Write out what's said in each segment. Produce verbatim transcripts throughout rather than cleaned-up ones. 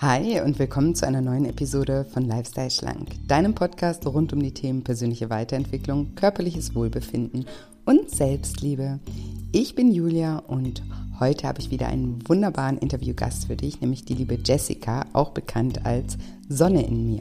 Hi und willkommen zu einer neuen Episode von Lifestyle Schlank, deinem Podcast rund um die Themen persönliche Weiterentwicklung, körperliches Wohlbefinden und Selbstliebe. Ich bin Julia und heute habe ich wieder einen wunderbaren Interviewgast für dich, nämlich die liebe Jessica, auch bekannt als Sonne in mir.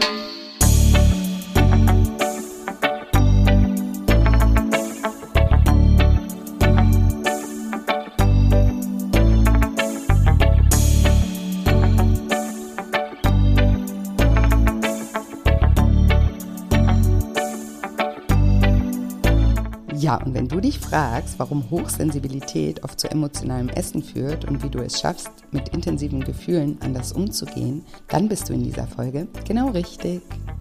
Ja, und wenn du dich fragst, warum Hochsensibilität oft zu emotionalem Essen führt und wie du es schaffst, mit intensiven Gefühlen anders umzugehen, dann bist du in dieser Folge genau richtig.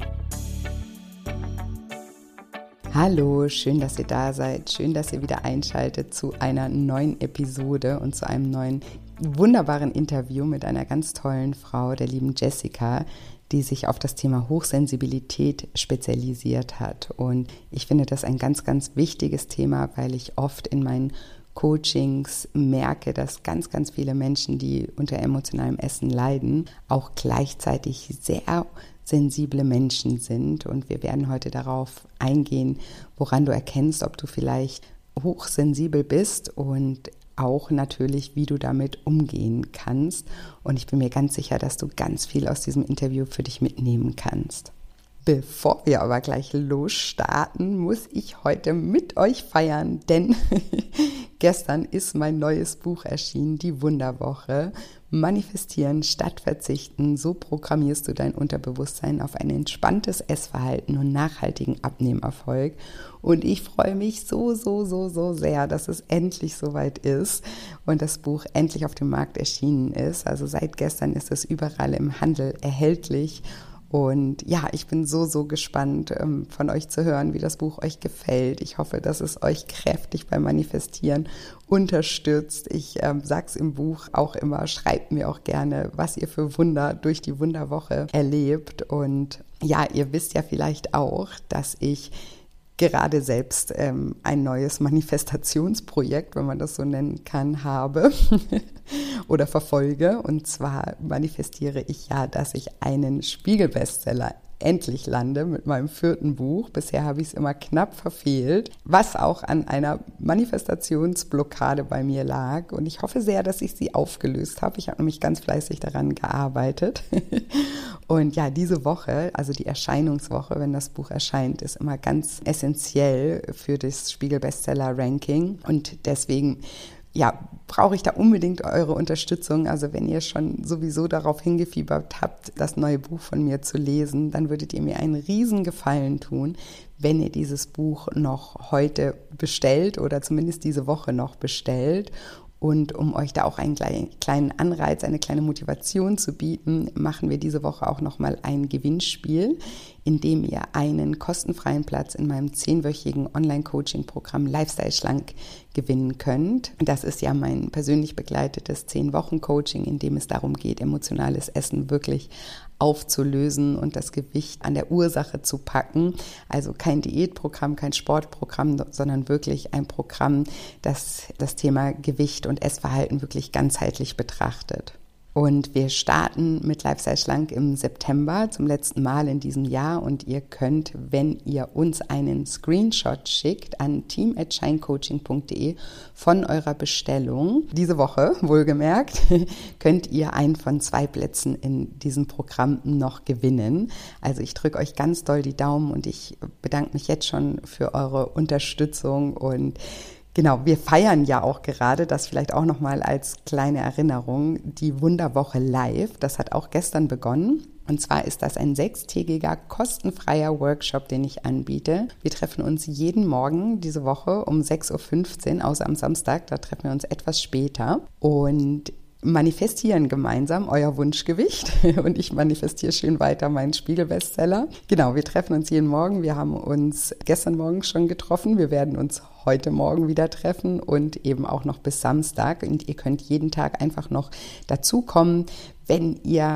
Hallo, schön, dass ihr da seid, schön, dass ihr wieder einschaltet zu einer neuen Episode und zu einem neuen wunderbaren Interview mit einer ganz tollen Frau, der lieben Jessica, die sich auf das Thema Hochsensibilität spezialisiert hat. Und ich finde das ein ganz, ganz wichtiges Thema, weil ich oft in meinen Coachings merke, dass ganz, ganz viele Menschen, die unter emotionalem Essen leiden, auch gleichzeitig sehr sensible Menschen sind. Und wir werden heute darauf eingehen, woran du erkennst, ob du vielleicht hochsensibel bist und auch natürlich, wie du damit umgehen kannst. Und ich bin mir ganz sicher, dass du ganz viel aus diesem Interview für dich mitnehmen kannst. Bevor wir aber gleich losstarten, muss ich heute mit euch feiern, denn gestern ist mein neues Buch erschienen, die Wunderwoche. Manifestieren statt verzichten, so programmierst du dein Unterbewusstsein auf ein entspanntes Essverhalten und nachhaltigen Abnehmerfolg. Und ich freue mich so, so, so, so sehr, dass es endlich soweit ist und das Buch endlich auf dem Markt erschienen ist. Also seit gestern ist es überall im Handel erhältlich. Und ja, ich bin so, so gespannt, von euch zu hören, wie das Buch euch gefällt. Ich hoffe, dass es euch kräftig beim Manifestieren unterstützt. Ich ähm, sage es im Buch auch immer, schreibt mir auch gerne, was ihr für Wunder durch die Wunderwoche erlebt. Und ja, ihr wisst ja vielleicht auch, dass ich gerade selbst ähm, ein neues Manifestationsprojekt, wenn man das so nennen kann, habe oder verfolge. Und zwar manifestiere ich ja, dass ich einen Spiegel-Bestseller endlich lande mit meinem vierten Buch. Bisher habe ich es immer knapp verfehlt, was auch an einer Manifestationsblockade bei mir lag. Und ich hoffe sehr, dass ich sie aufgelöst habe. Ich habe nämlich ganz fleißig daran gearbeitet. Und ja, diese Woche, also die Erscheinungswoche, wenn das Buch erscheint, ist immer ganz essentiell für das Spiegel-Bestseller-Ranking. Und deswegen ja, brauche ich da unbedingt eure Unterstützung. Also wenn ihr schon sowieso darauf hingefiebert habt, das neue Buch von mir zu lesen, dann würdet ihr mir einen riesen Gefallen tun, wenn ihr dieses Buch noch heute bestellt oder zumindest diese Woche noch bestellt. Und um euch da auch einen kleinen Anreiz, eine kleine Motivation zu bieten, machen wir diese Woche auch nochmal ein Gewinnspiel, in dem ihr einen kostenfreien Platz in meinem zehnwöchigen Online-Coaching-Programm Lifestyle Schlank gewinnen könnt. Das ist ja mein persönlich begleitetes zehn-Wochen-Coaching, in dem es darum geht, emotionales Essen wirklich aufzulösen und das Gewicht an der Ursache zu packen. Also kein Diätprogramm, kein Sportprogramm, sondern wirklich ein Programm, das das Thema Gewicht und Essverhalten wirklich ganzheitlich betrachtet. Und wir starten mit Lifestyle Schlank im September zum letzten Mal in diesem Jahr und ihr könnt, wenn ihr uns einen Screenshot schickt an team at shinecoaching punkt de von eurer Bestellung, diese Woche wohlgemerkt, könnt ihr einen von zwei Plätzen in diesem Programm noch gewinnen. Also ich drücke euch ganz doll die Daumen und ich bedanke mich jetzt schon für eure Unterstützung und genau, wir feiern ja auch gerade, das vielleicht auch nochmal als kleine Erinnerung, die Wunderwoche live. Das hat auch gestern begonnen. Und zwar ist das ein sechstägiger, kostenfreier Workshop, den ich anbiete. Wir treffen uns jeden Morgen diese Woche um sechs Uhr fünfzehn, außer am Samstag, da treffen wir uns etwas später. Und manifestieren gemeinsam euer Wunschgewicht und ich manifestiere schön weiter meinen Spiegel-Bestseller. Genau, wir treffen uns jeden Morgen. Wir haben uns gestern Morgen schon getroffen. Wir werden uns heute Morgen wieder treffen und eben auch noch bis Samstag. Und ihr könnt jeden Tag einfach noch dazukommen, wenn ihr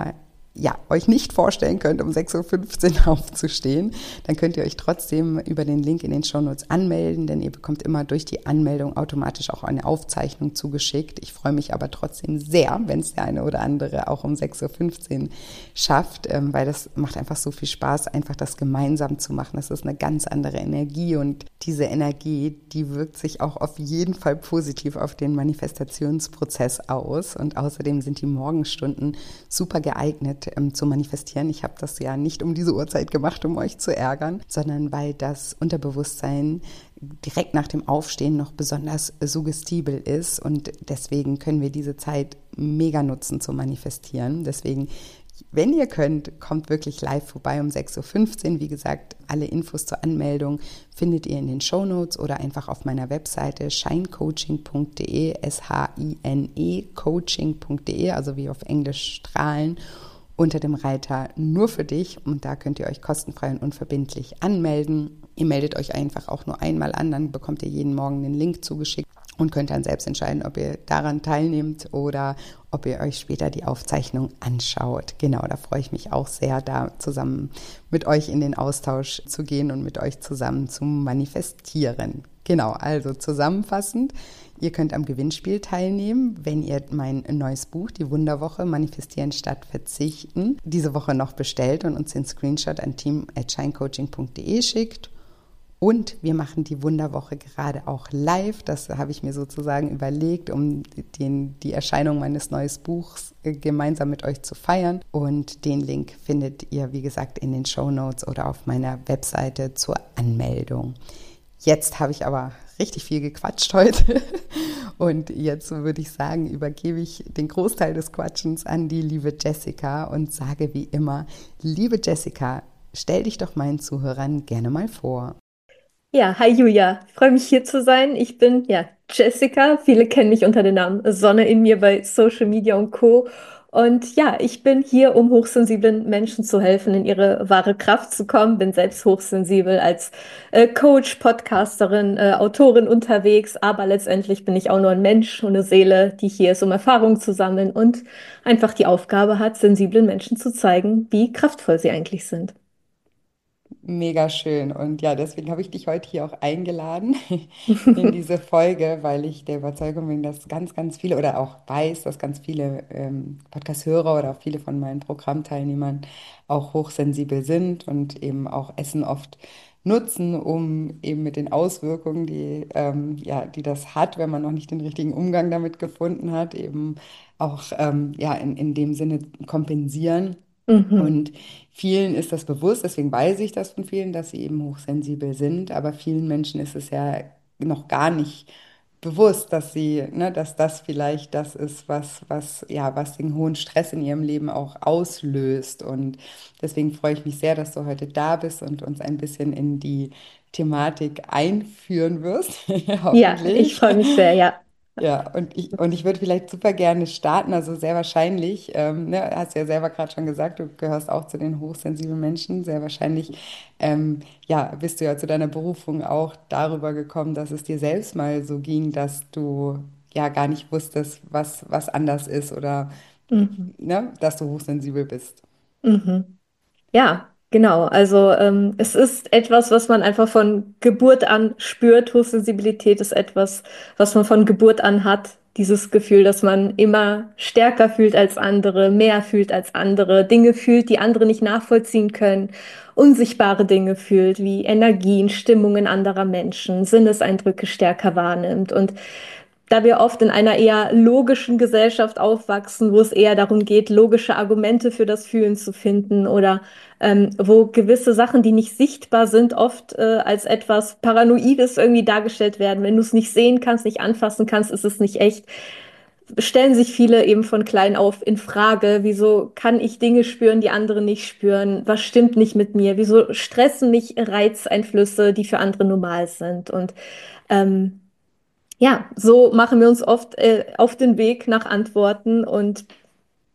ja, euch nicht vorstellen könnt, um sechs Uhr fünfzehn aufzustehen, dann könnt ihr euch trotzdem über den Link in den Shownotes anmelden, denn ihr bekommt immer durch die Anmeldung automatisch auch eine Aufzeichnung zugeschickt. Ich freue mich aber trotzdem sehr, wenn es der eine oder andere auch um sechs Uhr fünfzehn schafft, weil das macht einfach so viel Spaß, einfach das gemeinsam zu machen. Das ist eine ganz andere Energie und diese Energie, die wirkt sich auch auf jeden Fall positiv auf den Manifestationsprozess aus und außerdem sind die Morgenstunden super geeignet, ähm, zu manifestieren. Ich habe das ja nicht um diese Uhrzeit gemacht, um euch zu ärgern, sondern weil das Unterbewusstsein direkt nach dem Aufstehen noch besonders suggestibel ist und deswegen können wir diese Zeit mega nutzen zum Manifestieren. Deswegen, wenn ihr könnt, kommt wirklich live vorbei um sechs Uhr fünfzehn. Wie gesagt, alle Infos zur Anmeldung findet ihr in den Shownotes oder einfach auf meiner Webseite shinecoaching punkt de, S H I N E coaching punkt de, also wie auf Englisch strahlen, unter dem Reiter nur für dich und da könnt ihr euch kostenfrei und unverbindlich anmelden. Ihr meldet euch einfach auch nur einmal an, dann bekommt ihr jeden Morgen den Link zugeschickt und könnt dann selbst entscheiden, ob ihr daran teilnehmt oder ob ihr euch später die Aufzeichnung anschaut. Genau, da freue ich mich auch sehr, da zusammen mit euch in den Austausch zu gehen und mit euch zusammen zu manifestieren. Genau, also zusammenfassend, ihr könnt am Gewinnspiel teilnehmen, wenn ihr mein neues Buch, die Wunderwoche, Manifestieren statt Verzichten, diese Woche noch bestellt und uns den Screenshot an team at shinecoaching punkt de schickt. Und wir machen die Wunderwoche gerade auch live. Das habe ich mir sozusagen überlegt, um den, die Erscheinung meines neuen Buchs gemeinsam mit euch zu feiern. Und den Link findet ihr, wie gesagt, in den Shownotes oder auf meiner Webseite zur Anmeldung. Jetzt habe ich aber richtig viel gequatscht heute. Und jetzt würde ich sagen, übergebe ich den Großteil des Quatschens an die liebe Jessica und sage wie immer, liebe Jessica, stell dich doch meinen Zuhörern gerne mal vor. Ja, hi Julia, ich freue mich hier zu sein. Ich bin ja Jessica. Viele kennen mich unter dem Namen Sonne in mir bei Social Media und Co. Und ja, ich bin hier, um hochsensiblen Menschen zu helfen, in ihre wahre Kraft zu kommen. Bin selbst hochsensibel als äh, Coach, Podcasterin, äh, Autorin unterwegs. Aber letztendlich bin ich auch nur ein Mensch und eine Seele, die hier ist, um Erfahrungen zu sammeln und einfach die Aufgabe hat, sensiblen Menschen zu zeigen, wie kraftvoll sie eigentlich sind. Mega schön. Und ja, deswegen habe ich dich heute hier auch eingeladen in diese Folge, weil ich der Überzeugung bin, dass ganz, ganz viele oder auch weiß, dass ganz viele ähm, Podcast-Hörer oder auch viele von meinen Programmteilnehmern auch hochsensibel sind und eben auch Essen oft nutzen, um eben mit den Auswirkungen, die, ähm, ja, die das hat, wenn man noch nicht den richtigen Umgang damit gefunden hat, eben auch ähm, ja, in, in dem Sinne kompensieren. Mhm. Und vielen ist das bewusst, deswegen weiß ich das von vielen, dass sie eben hochsensibel sind, aber vielen Menschen ist es ja noch gar nicht bewusst, dass sie, ne, dass das vielleicht das ist, was, was, ja, was den hohen Stress in ihrem Leben auch auslöst. Und deswegen freue ich mich sehr, dass du heute da bist und uns ein bisschen in die Thematik einführen wirst, Ja, ich hoffentlich. freue mich sehr, ja. Ja, und ich, und ich würde vielleicht super gerne starten, also sehr wahrscheinlich, ähm, ne, hast ja selber gerade schon gesagt, du gehörst auch zu den hochsensiblen Menschen, sehr wahrscheinlich, ähm, ja, bist du ja zu deiner Berufung auch darüber gekommen, dass es dir selbst mal so ging, dass du ja gar nicht wusstest, was, was anders ist oder, Mhm. ne, dass du hochsensibel bist. Mhm. Ja, genau. Also ähm, es ist etwas, was man einfach von Geburt an spürt. Hochsensibilität ist etwas, was man von Geburt an hat. Dieses Gefühl, dass man immer stärker fühlt als andere, mehr fühlt als andere, Dinge fühlt, die andere nicht nachvollziehen können, unsichtbare Dinge fühlt, wie Energien, Stimmungen anderer Menschen, Sinneseindrücke stärker wahrnimmt. Und da wir oft in einer eher logischen Gesellschaft aufwachsen, wo es eher darum geht, logische Argumente für das Fühlen zu finden oder ähm, wo gewisse Sachen, die nicht sichtbar sind, oft äh, als etwas Paranoides irgendwie dargestellt werden. Wenn du es nicht sehen kannst, nicht anfassen kannst, ist es nicht echt. Stellen sich viele eben von klein auf in Frage, wieso kann ich Dinge spüren, die andere nicht spüren? Was stimmt nicht mit mir? Wieso stressen mich Reizeinflüsse, die für andere normal sind? Und ähm, ja, so machen wir uns oft äh, auf den Weg nach Antworten und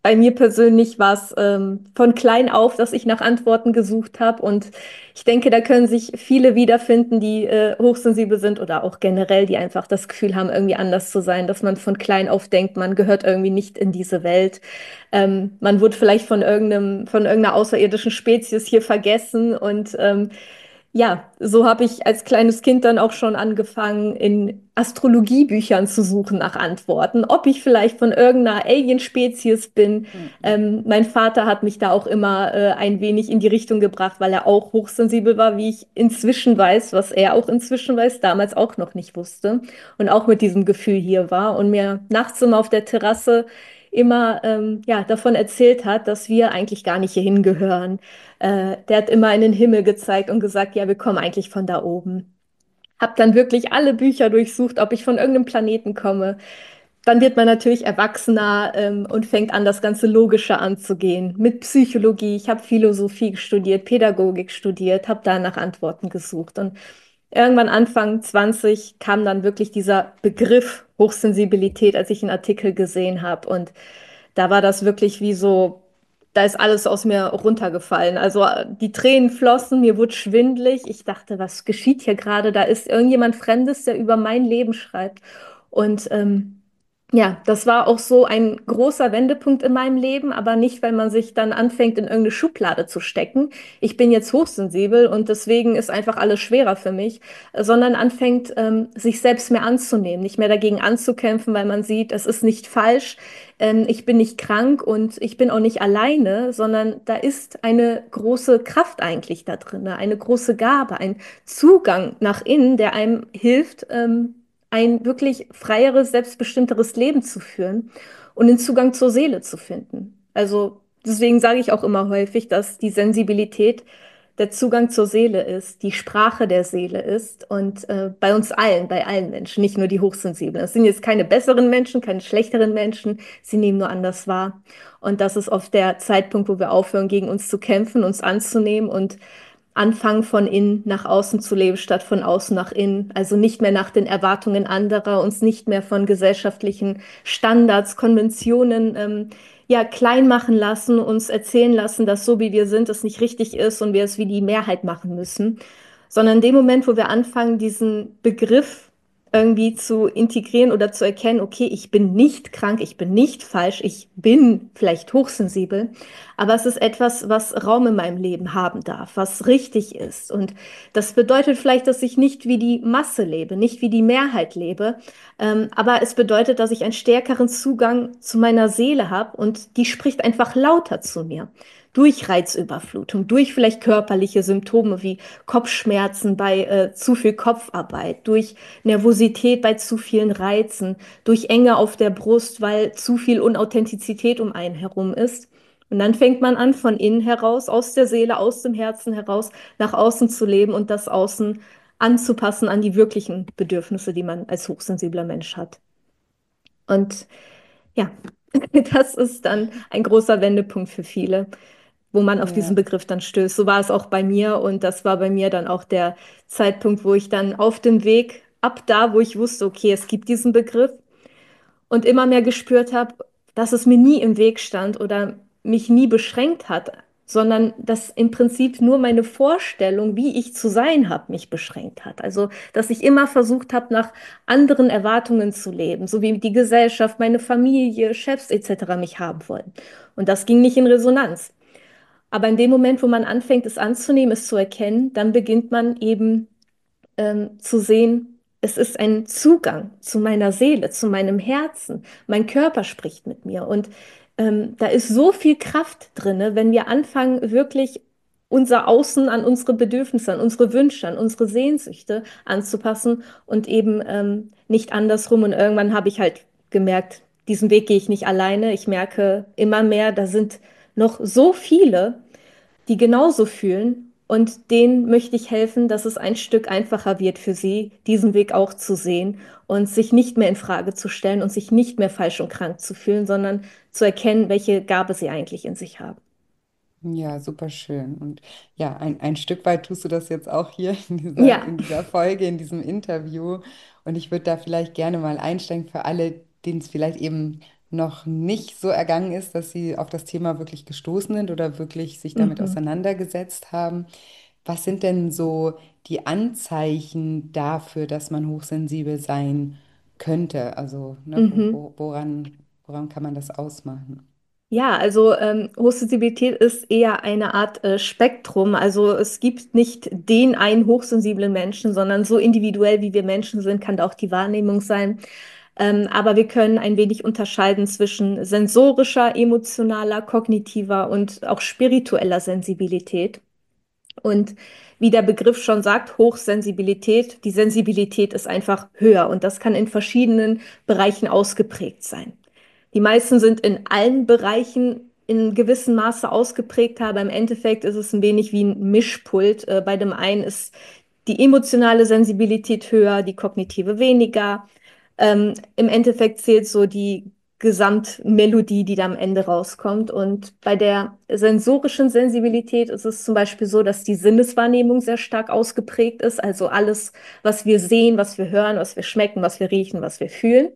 bei mir persönlich war es ähm, von klein auf, dass ich nach Antworten gesucht habe. Und ich denke, da können sich viele wiederfinden, die äh, hochsensibel sind oder auch generell, die einfach das Gefühl haben, irgendwie anders zu sein, dass man von klein auf denkt, man gehört irgendwie nicht in diese Welt. Ähm, man wurde vielleicht von irgendeinem, von irgendeiner außerirdischen Spezies hier vergessen und ähm, ja, so habe ich als kleines Kind dann auch schon angefangen, in Astrologiebüchern zu suchen nach Antworten, ob ich vielleicht von irgendeiner Alien-Spezies bin. Mhm. Ähm, mein Vater hat mich da auch immer äh, ein wenig in die Richtung gebracht, weil er auch hochsensibel war, wie ich inzwischen weiß, was er auch inzwischen weiß, damals auch noch nicht wusste und auch mit diesem Gefühl hier war und mir nachts immer auf der Terrasse immer ähm, ja, davon erzählt hat, dass wir eigentlich gar nicht hierhin gehören. Äh, der hat immer in den Himmel gezeigt und gesagt, ja, wir kommen eigentlich von da oben. Hab dann wirklich alle Bücher durchsucht, ob ich von irgendeinem Planeten komme. Dann wird man natürlich erwachsener ähm, und fängt an, das Ganze logischer anzugehen. Mit Psychologie. Ich habe Philosophie studiert, Pädagogik studiert, habe da nach Antworten gesucht. Und irgendwann Anfang zwanzig kam dann wirklich dieser Begriff Hochsensibilität, als ich einen Artikel gesehen habe. Und da war das wirklich wie so, da ist alles aus mir runtergefallen. Also äh, die Tränen flossen, mir wurde schwindelig. Ich dachte, was geschieht hier gerade? Da ist irgendjemand Fremdes, der über mein Leben schreibt. Und ähm, ja, das war auch so ein großer Wendepunkt in meinem Leben, aber nicht, weil man sich dann anfängt, in irgendeine Schublade zu stecken. Ich bin jetzt hochsensibel und deswegen ist einfach alles schwerer für mich, äh, sondern anfängt, ähm, sich selbst mehr anzunehmen, nicht mehr dagegen anzukämpfen, weil man sieht, es ist nicht falsch, ähm, ich bin nicht krank und ich bin auch nicht alleine, sondern da ist eine große Kraft eigentlich da drin, eine große Gabe, ein Zugang nach innen, der einem hilft, ähm, ein wirklich freieres, selbstbestimmteres Leben zu führen und den Zugang zur Seele zu finden. Also deswegen sage ich auch immer häufig, dass die Sensibilität der Zugang zur Seele ist, die Sprache der Seele ist und äh, bei uns allen, bei allen Menschen, nicht nur die Hochsensiblen. Es sind jetzt keine besseren Menschen, keine schlechteren Menschen, sie nehmen nur anders wahr. Und das ist oft der Zeitpunkt, wo wir aufhören, gegen uns zu kämpfen, uns anzunehmen und anfangen, von innen nach außen zu leben, statt von außen nach innen. Also nicht mehr nach den Erwartungen anderer, uns nicht mehr von gesellschaftlichen Standards, Konventionen ähm, ja, klein machen lassen, uns erzählen lassen, dass so wie wir sind, es nicht richtig ist und wir es wie die Mehrheit machen müssen, sondern in dem Moment, wo wir anfangen, diesen Begriff irgendwie zu integrieren oder zu erkennen, okay, ich bin nicht krank, ich bin nicht falsch, ich bin vielleicht hochsensibel, aber es ist etwas, was Raum in meinem Leben haben darf, was richtig ist. Und das bedeutet vielleicht, dass ich nicht wie die Masse lebe, nicht wie die Mehrheit lebe, ähm, aber es bedeutet, dass ich einen stärkeren Zugang zu meiner Seele habe und die spricht einfach lauter zu mir. Durch Reizüberflutung, durch vielleicht körperliche Symptome wie Kopfschmerzen bei äh, zu viel Kopfarbeit, durch Nervosität bei zu vielen Reizen, durch Enge auf der Brust, weil zu viel Unauthentizität um einen herum ist. Und dann fängt man an, von innen heraus, aus der Seele, aus dem Herzen heraus, nach außen zu leben und das Außen anzupassen an die wirklichen Bedürfnisse, die man als hochsensibler Mensch hat. Und ja, das ist dann ein großer Wendepunkt für viele, wo man auf diesen Ja. Begriff dann stößt. So war es auch bei mir und das war bei mir dann auch der Zeitpunkt, wo ich dann auf dem Weg ab da, wo ich wusste, okay, es gibt diesen Begriff und immer mehr gespürt habe, dass es mir nie im Weg stand oder mich nie beschränkt hat, sondern dass im Prinzip nur meine Vorstellung, wie ich zu sein habe, mich beschränkt hat. Also, dass ich immer versucht habe, nach anderen Erwartungen zu leben, so wie die Gesellschaft, meine Familie, Chefs et cetera mich haben wollen. Und das ging nicht in Resonanz. Aber in dem Moment, wo man anfängt, es anzunehmen, es zu erkennen, dann beginnt man eben ähm, zu sehen, es ist ein Zugang zu meiner Seele, zu meinem Herzen. Mein Körper spricht mit mir. Und ähm, da ist so viel Kraft drin, wenn wir anfangen, wirklich unser Außen an unsere Bedürfnisse, an unsere Wünsche, an unsere Sehnsüchte anzupassen und eben ähm, nicht andersrum. Und irgendwann habe ich halt gemerkt, diesen Weg gehe ich nicht alleine. Ich merke immer mehr, da sind noch so viele, die genauso fühlen. Und denen möchte ich helfen, dass es ein Stück einfacher wird für sie, diesen Weg auch zu sehen und sich nicht mehr in Frage zu stellen und sich nicht mehr falsch und krank zu fühlen, sondern zu erkennen, welche Gabe sie eigentlich in sich haben. Ja, super schön. Und ja, ein, ein Stück weit tust du das jetzt auch hier in dieser, Ja, in dieser Folge, in diesem Interview. Und ich würde da vielleicht gerne mal einsteigen für alle, denen es vielleicht eben noch nicht so ergangen ist, dass Sie auf das Thema wirklich gestoßen sind oder wirklich sich damit Mhm. auseinandergesetzt haben. Was sind denn so die Anzeichen dafür, dass man hochsensibel sein könnte? Also, ne, wo, Mhm. wo, woran, woran kann man das ausmachen? Ja, also ähm, Hochsensibilität ist eher eine Art äh, Spektrum. Also es gibt nicht den einen hochsensiblen Menschen, sondern so individuell wie wir Menschen sind, kann da auch die Wahrnehmung sein. Ähm, aber wir können ein wenig unterscheiden zwischen sensorischer, emotionaler, kognitiver und auch spiritueller Sensibilität. Und wie der Begriff schon sagt, Hochsensibilität, die Sensibilität ist einfach höher und das kann in verschiedenen Bereichen ausgeprägt sein. Die meisten sind in allen Bereichen in gewissem Maße ausgeprägt, aber im Endeffekt ist es ein wenig wie ein Mischpult. Äh, bei dem einen ist die emotionale Sensibilität höher, die kognitive weniger. Ähm, im Endeffekt zählt so die Gesamtmelodie, die da am Ende rauskommt. Und bei der sensorischen Sensibilität ist es zum Beispiel so, dass die Sinneswahrnehmung sehr stark ausgeprägt ist. Also alles, was wir sehen, was wir hören, was wir schmecken, was wir riechen, was wir fühlen.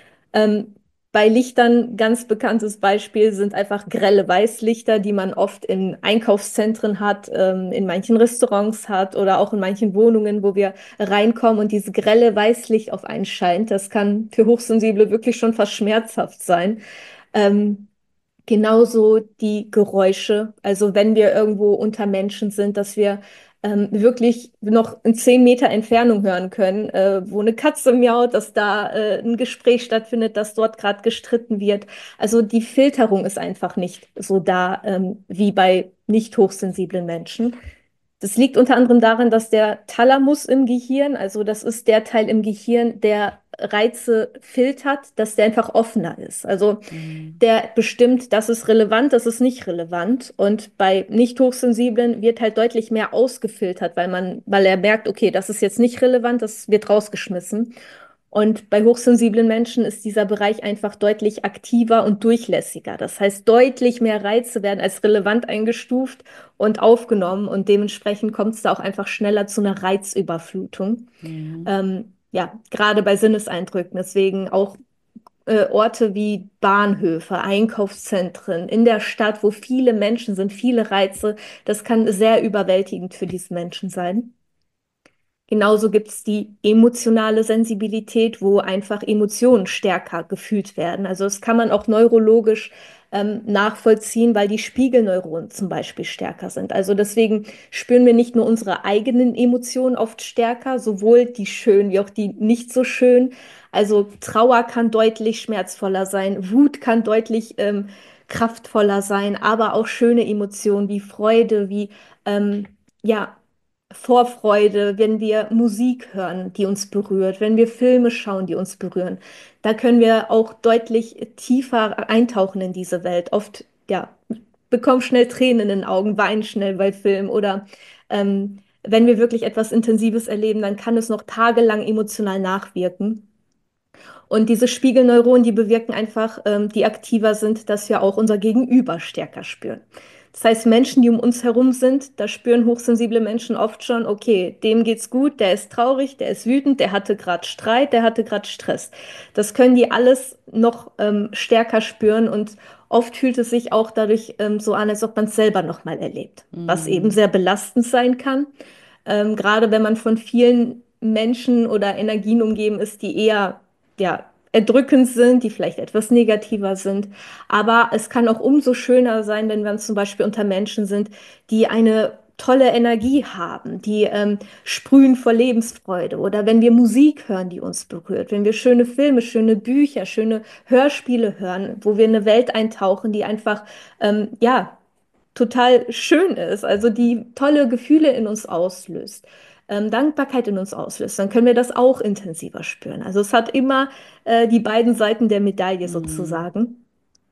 Ähm, bei Lichtern, ganz bekanntes Beispiel, sind einfach grelle Weißlichter, die man oft in Einkaufszentren hat, ähm, in manchen Restaurants hat oder auch in manchen Wohnungen, wo wir reinkommen und dieses grelle Weißlicht auf einen scheint. Das kann für Hochsensible wirklich schon fast schmerzhaft sein. Ähm, Genauso die Geräusche, also wenn wir irgendwo unter Menschen sind, dass wir ähm, wirklich noch in zehn Meter Entfernung hören können, äh, wo eine Katze miaut, dass da äh, ein Gespräch stattfindet, dass dort gerade gestritten wird. Also die Filterung ist einfach nicht so da ähm, wie bei nicht hochsensiblen Menschen. Das liegt unter anderem daran, dass der Thalamus im Gehirn, also das ist der Teil im Gehirn, der Reize filtert, dass der einfach offener ist. Also Mhm. der bestimmt, das ist relevant, das ist nicht relevant. Und bei nicht hochsensiblen wird halt deutlich mehr ausgefiltert, weil man, weil er merkt, okay, das ist jetzt nicht relevant, das wird rausgeschmissen. Und bei hochsensiblen Menschen ist dieser Bereich einfach deutlich aktiver und durchlässiger. Das heißt, deutlich mehr Reize werden als relevant eingestuft und aufgenommen und dementsprechend kommt es da auch einfach schneller zu einer Reizüberflutung. Mhm. Ähm, ja, gerade bei Sinneseindrücken. Deswegen auch äh, Orte wie Bahnhöfe, Einkaufszentren in der Stadt, wo viele Menschen sind, viele Reize. Das kann sehr überwältigend für diese Menschen sein. Genauso gibt es die emotionale Sensibilität, wo einfach Emotionen stärker gefühlt werden. Also das kann man auch neurologisch ähm, nachvollziehen, weil die Spiegelneuronen zum Beispiel stärker sind. Also deswegen spüren wir nicht nur unsere eigenen Emotionen oft stärker, sowohl die schönen wie auch die nicht so schön. Also Trauer kann deutlich schmerzvoller sein, Wut kann deutlich ähm, kraftvoller sein, aber auch schöne Emotionen wie Freude, wie ähm, ja, Vorfreude, wenn wir Musik hören, die uns berührt, wenn wir Filme schauen, die uns berühren. Da können wir auch deutlich tiefer eintauchen in diese Welt. Oft, ja, bekommen schnell Tränen in den Augen, weinen schnell bei Filmen oder ähm, wenn wir wirklich etwas Intensives erleben, dann kann es noch tagelang emotional nachwirken. Und diese Spiegelneuronen, die bewirken einfach, ähm, die aktiver sind, dass wir auch unser Gegenüber stärker spüren. Das heißt, Menschen, die um uns herum sind, da spüren hochsensible Menschen oft schon, okay, dem geht's gut, der ist traurig, der ist wütend, der hatte gerade Streit, der hatte gerade Stress. Das können die alles noch ähm, stärker spüren und oft fühlt es sich auch dadurch ähm, so an, als ob man es selber nochmal erlebt, was eben Mhm. sehr belastend sein kann. Ähm, gerade wenn man von vielen Menschen oder Energien umgeben ist, die eher ja, erdrückend sind, die vielleicht etwas negativer sind. Aber es kann auch umso schöner sein, wenn wir zum Beispiel unter Menschen sind, die eine tolle Energie haben, die ähm, sprühen vor Lebensfreude. Oder wenn wir Musik hören, die uns berührt, wenn wir schöne Filme, schöne Bücher, schöne Hörspiele hören, wo wir in eine Welt eintauchen, die einfach, ähm, ja, total schön ist, also die tolle Gefühle in uns auslöst, ähm, Dankbarkeit in uns auslöst, dann können wir das auch intensiver spüren. Also es hat immer äh, die beiden Seiten der Medaille Mhm. sozusagen.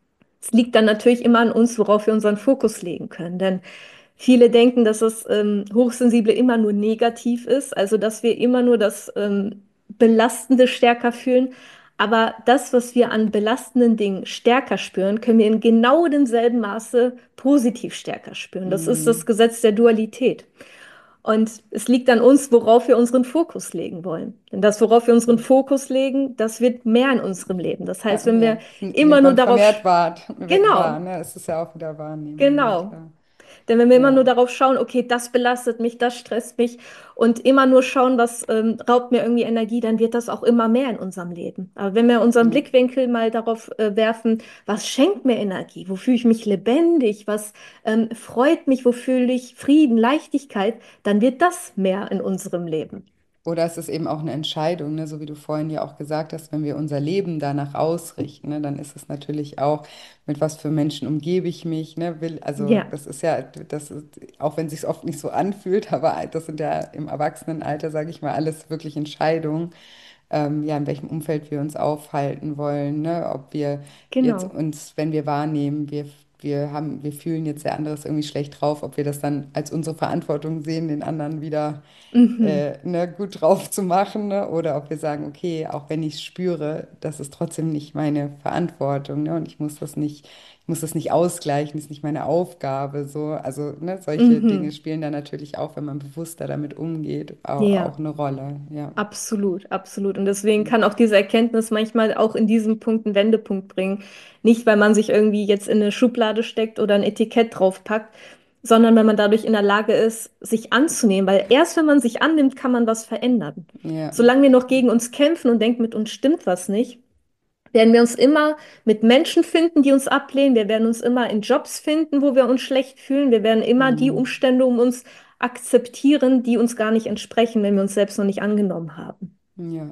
Es liegt dann natürlich immer an uns, worauf wir unseren Fokus legen können. Denn viele denken, dass das ähm, Hochsensible immer nur negativ ist, also dass wir immer nur das ähm, Belastende stärker fühlen. Aber das, was wir an belastenden Dingen stärker spüren, können wir in genau demselben Maße positiv stärker spüren. Das ist das Mhm. Gesetz der Dualität. Und es liegt an uns, worauf wir unseren Fokus legen wollen. Denn das, worauf wir unseren Fokus legen, das wird mehr in unserem Leben. Das heißt, Äh, wenn Ja, wir das immer nimmt nur man darauf, sch- vermehrt wahr, wahr, genau, ne? Es ist ja auch wieder Wahrnehmung, ja genau. klar. Denn wenn wir immer Ja. nur darauf schauen, okay, das belastet mich, das stresst mich und immer nur schauen, was ähm, raubt mir irgendwie Energie, dann wird das auch immer mehr in unserem Leben. Aber wenn wir unseren Ja. Blickwinkel mal darauf äh, werfen, was schenkt mir Energie, wo fühle ich mich lebendig, was ähm, freut mich, wo fühle ich Frieden, Leichtigkeit, dann wird das mehr in unserem Leben. Oder es ist eben auch eine Entscheidung, ne? So wie du vorhin ja auch gesagt hast, wenn wir unser Leben danach ausrichten, ne? Dann ist es natürlich auch, mit was für Menschen umgebe ich mich, ne? Will, also Ja, das ist ja, das ist, auch wenn es sich oft nicht so anfühlt, aber das sind ja im Erwachsenenalter, sage ich mal, alles wirklich Entscheidungen, ähm, ja, in welchem Umfeld wir uns aufhalten wollen, ne? Ob wir jetzt genau. uns, wenn wir wahrnehmen, wir, wir haben, wir fühlen jetzt der andere ist irgendwie schlecht drauf, ob wir das dann als unsere Verantwortung sehen, den anderen wieder Mhm. äh, ne, gut drauf zu machen, ne? Oder ob wir sagen, okay, auch wenn ich es spüre, das ist trotzdem nicht meine Verantwortung, ne? Und ich muss das nicht, ich muss das nicht ausgleichen, das ist nicht meine Aufgabe, so. Also, ne, solche Dinge Mhm. spielen da natürlich auch, wenn man bewusster damit umgeht, auch, Ja. auch eine Rolle, ja. Absolut, absolut. Und deswegen kann auch diese Erkenntnis manchmal auch in diesem Punkt einen Wendepunkt bringen. Nicht, weil man sich irgendwie jetzt in eine Schublade steckt oder ein Etikett draufpackt, sondern wenn man dadurch in der Lage ist, sich anzunehmen. Weil erst wenn man sich annimmt, kann man was verändern. Ja. Solange wir noch gegen uns kämpfen und denken, mit uns stimmt was nicht, werden wir uns immer mit Menschen finden, die uns ablehnen. Wir werden uns immer in Jobs finden, wo wir uns schlecht fühlen. Wir werden immer die Mm, Umstände um uns akzeptieren, die uns gar nicht entsprechen, wenn wir uns selbst noch nicht angenommen haben. ja.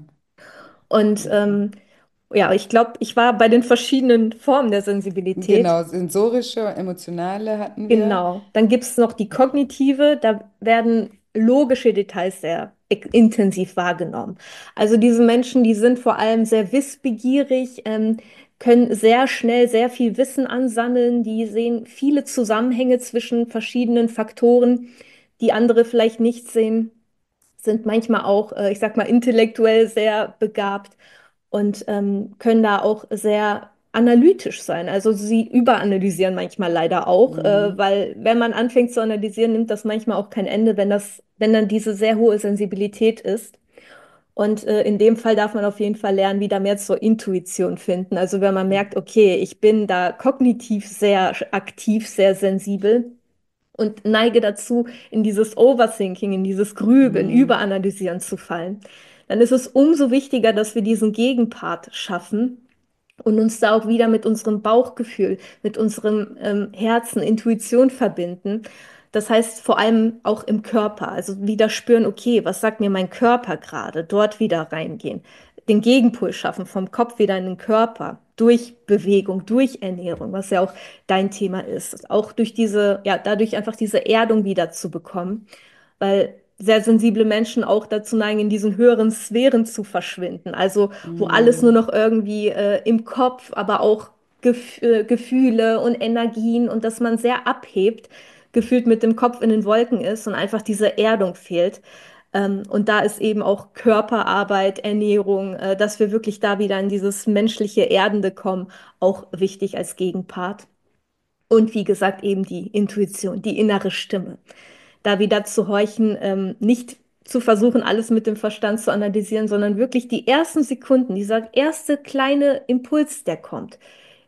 Und ähm, ja, ich glaube, ich war bei den verschiedenen Formen der Sensibilität. Genau, sensorische, emotionale hatten wir. Genau. Dann gibt es noch die kognitive, da werden logische Details sehr ik- intensiv wahrgenommen. Also diese Menschen, die sind vor allem sehr wissbegierig, ähm, können sehr schnell sehr viel Wissen ansammeln, die sehen viele Zusammenhänge zwischen verschiedenen Faktoren, die andere vielleicht nicht sehen, sind manchmal auch, äh, ich sag mal, intellektuell sehr begabt und ähm, können da auch sehr analytisch sein. Also sie überanalysieren manchmal leider auch, äh, Mm, weil wenn man anfängt zu analysieren, nimmt das manchmal auch kein Ende, wenn das, wenn dann diese sehr hohe Sensibilität ist. Und äh, in dem Fall darf man auf jeden Fall lernen, wieder mehr zur Intuition finden. Also wenn man merkt, okay, ich bin da kognitiv sehr aktiv, sehr sensibel und neige dazu, in dieses Overthinking, in dieses Grübeln, mm, Überanalysieren zu fallen, dann ist es umso wichtiger, dass wir diesen Gegenpart schaffen und uns da auch wieder mit unserem Bauchgefühl, mit unserem ähm, Herzen, Intuition verbinden. Das heißt vor allem auch im Körper, also wieder spüren, okay, was sagt mir mein Körper gerade, dort wieder reingehen, den Gegenpol schaffen, vom Kopf wieder in den Körper, durch Bewegung, durch Ernährung, was ja auch dein Thema ist, auch durch diese, ja, dadurch einfach diese Erdung wieder zu bekommen, weil sehr sensible Menschen auch dazu neigen, in diesen höheren Sphären zu verschwinden. Also wo alles nur mm, noch irgendwie äh, im Kopf, aber auch Gef äh, Gefühle und Energien und dass man sehr abhebt, gefühlt mit dem Kopf in den Wolken ist und einfach diese Erdung fehlt. Ähm, und da ist eben auch Körperarbeit, Ernährung, äh, dass wir wirklich da wieder in dieses menschliche Erdende kommen, auch wichtig als Gegenpart. Und wie gesagt, eben die Intuition, die innere Stimme. Da wieder zu horchen, ähm, nicht zu versuchen, alles mit dem Verstand zu analysieren, sondern wirklich die ersten Sekunden, dieser erste kleine Impuls, der kommt.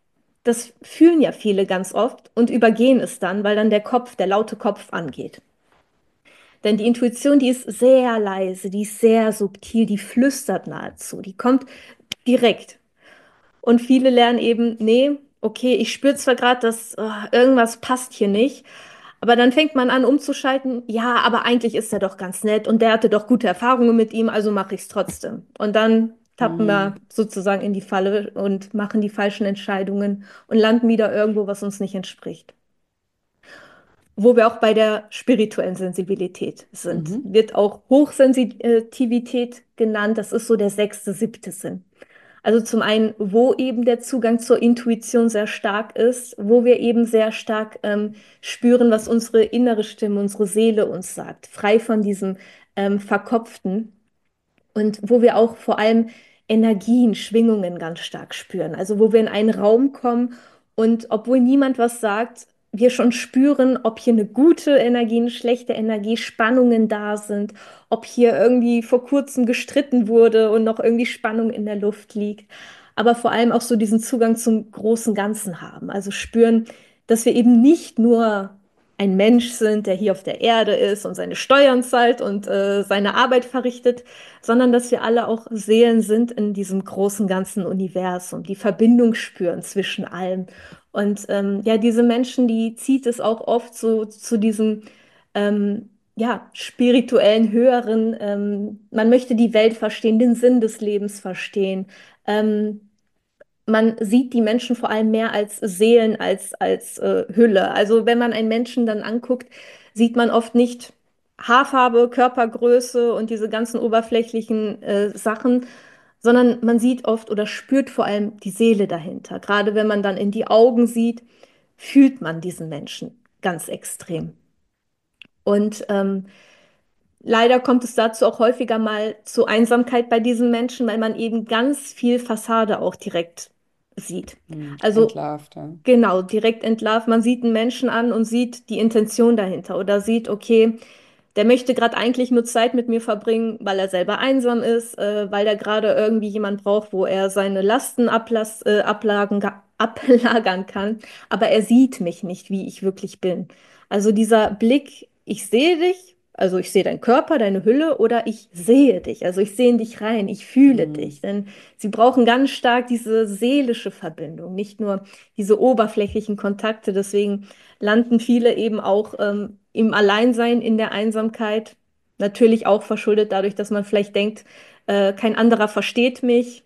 Das fühlen ja viele ganz oft und übergehen es dann, weil dann der Kopf, der laute Kopf angeht. Denn die Intuition, die ist sehr leise, die ist sehr subtil, die flüstert nahezu, die kommt direkt. Und viele lernen eben, nee, okay, ich spüre zwar gerade, dass äh, irgendwas passt hier nicht, aber dann fängt man an umzuschalten, ja, aber eigentlich ist er doch ganz nett und der hatte doch gute Erfahrungen mit ihm, also mache ich es trotzdem. Und dann tappen wir mm. sozusagen in die Falle und machen die falschen Entscheidungen und landen wieder irgendwo, was uns nicht entspricht. Wo wir auch bei der spirituellen Sensibilität sind. Mhm. Wird auch Hochsensitivität genannt. Das ist so der sechste, siebte Sinn. Also zum einen, wo eben der Zugang zur Intuition sehr stark ist, wo wir eben sehr stark ähm, spüren, was unsere innere Stimme, unsere Seele uns sagt, frei von diesem ähm, Verkopften und wo wir auch vor allem Energien, Schwingungen ganz stark spüren. Also wo wir in einen Raum kommen und obwohl niemand was sagt, wir schon spüren, ob hier eine gute Energie, eine schlechte Energie, Spannungen da sind, ob hier irgendwie vor kurzem gestritten wurde und noch irgendwie Spannung in der Luft liegt. Aber vor allem auch so diesen Zugang zum großen Ganzen haben. Also spüren, dass wir eben nicht nur ein Mensch sind, der hier auf der Erde ist und seine Steuern zahlt und äh, seine Arbeit verrichtet, sondern dass wir alle auch Seelen sind in diesem großen ganzen Universum, die Verbindung spüren zwischen allem. Und ähm, ja, diese Menschen, die zieht es auch oft so zu diesem ähm, ja, spirituellen, höheren, ähm, man möchte die Welt verstehen, den Sinn des Lebens verstehen. Ähm, Man sieht die Menschen vor allem mehr als Seelen, als, als äh, Hülle. Also wenn man einen Menschen dann anguckt, sieht man oft nicht Haarfarbe, Körpergröße und diese ganzen oberflächlichen äh, Sachen, sondern man sieht oft oder spürt vor allem die Seele dahinter. Gerade wenn man dann in die Augen sieht, fühlt man diesen Menschen ganz extrem. Und ähm, leider kommt es dazu auch häufiger mal zu Einsamkeit bei diesen Menschen, weil man eben ganz viel Fassade auch direkt sieht. Hm, Also entlarvt, ja. genau, direkt entlarvt. Man sieht einen Menschen an und sieht die Intention dahinter oder sieht, okay, der möchte gerade eigentlich nur Zeit mit mir verbringen, weil er selber einsam ist, äh, weil er gerade irgendwie jemand braucht, wo er seine Lasten ablas äh, ablagen, ablagern kann. Aber er sieht mich nicht, wie ich wirklich bin. Also dieser Blick, ich sehe dich, also ich sehe deinen Körper, deine Hülle, oder ich sehe dich, also ich sehe in dich rein, ich fühle Hm, dich. Denn sie brauchen ganz stark diese seelische Verbindung, nicht nur diese oberflächlichen Kontakte. Deswegen landen viele eben auch ähm, im Alleinsein, in der Einsamkeit. Natürlich auch verschuldet dadurch, dass man vielleicht denkt, äh, kein anderer versteht mich.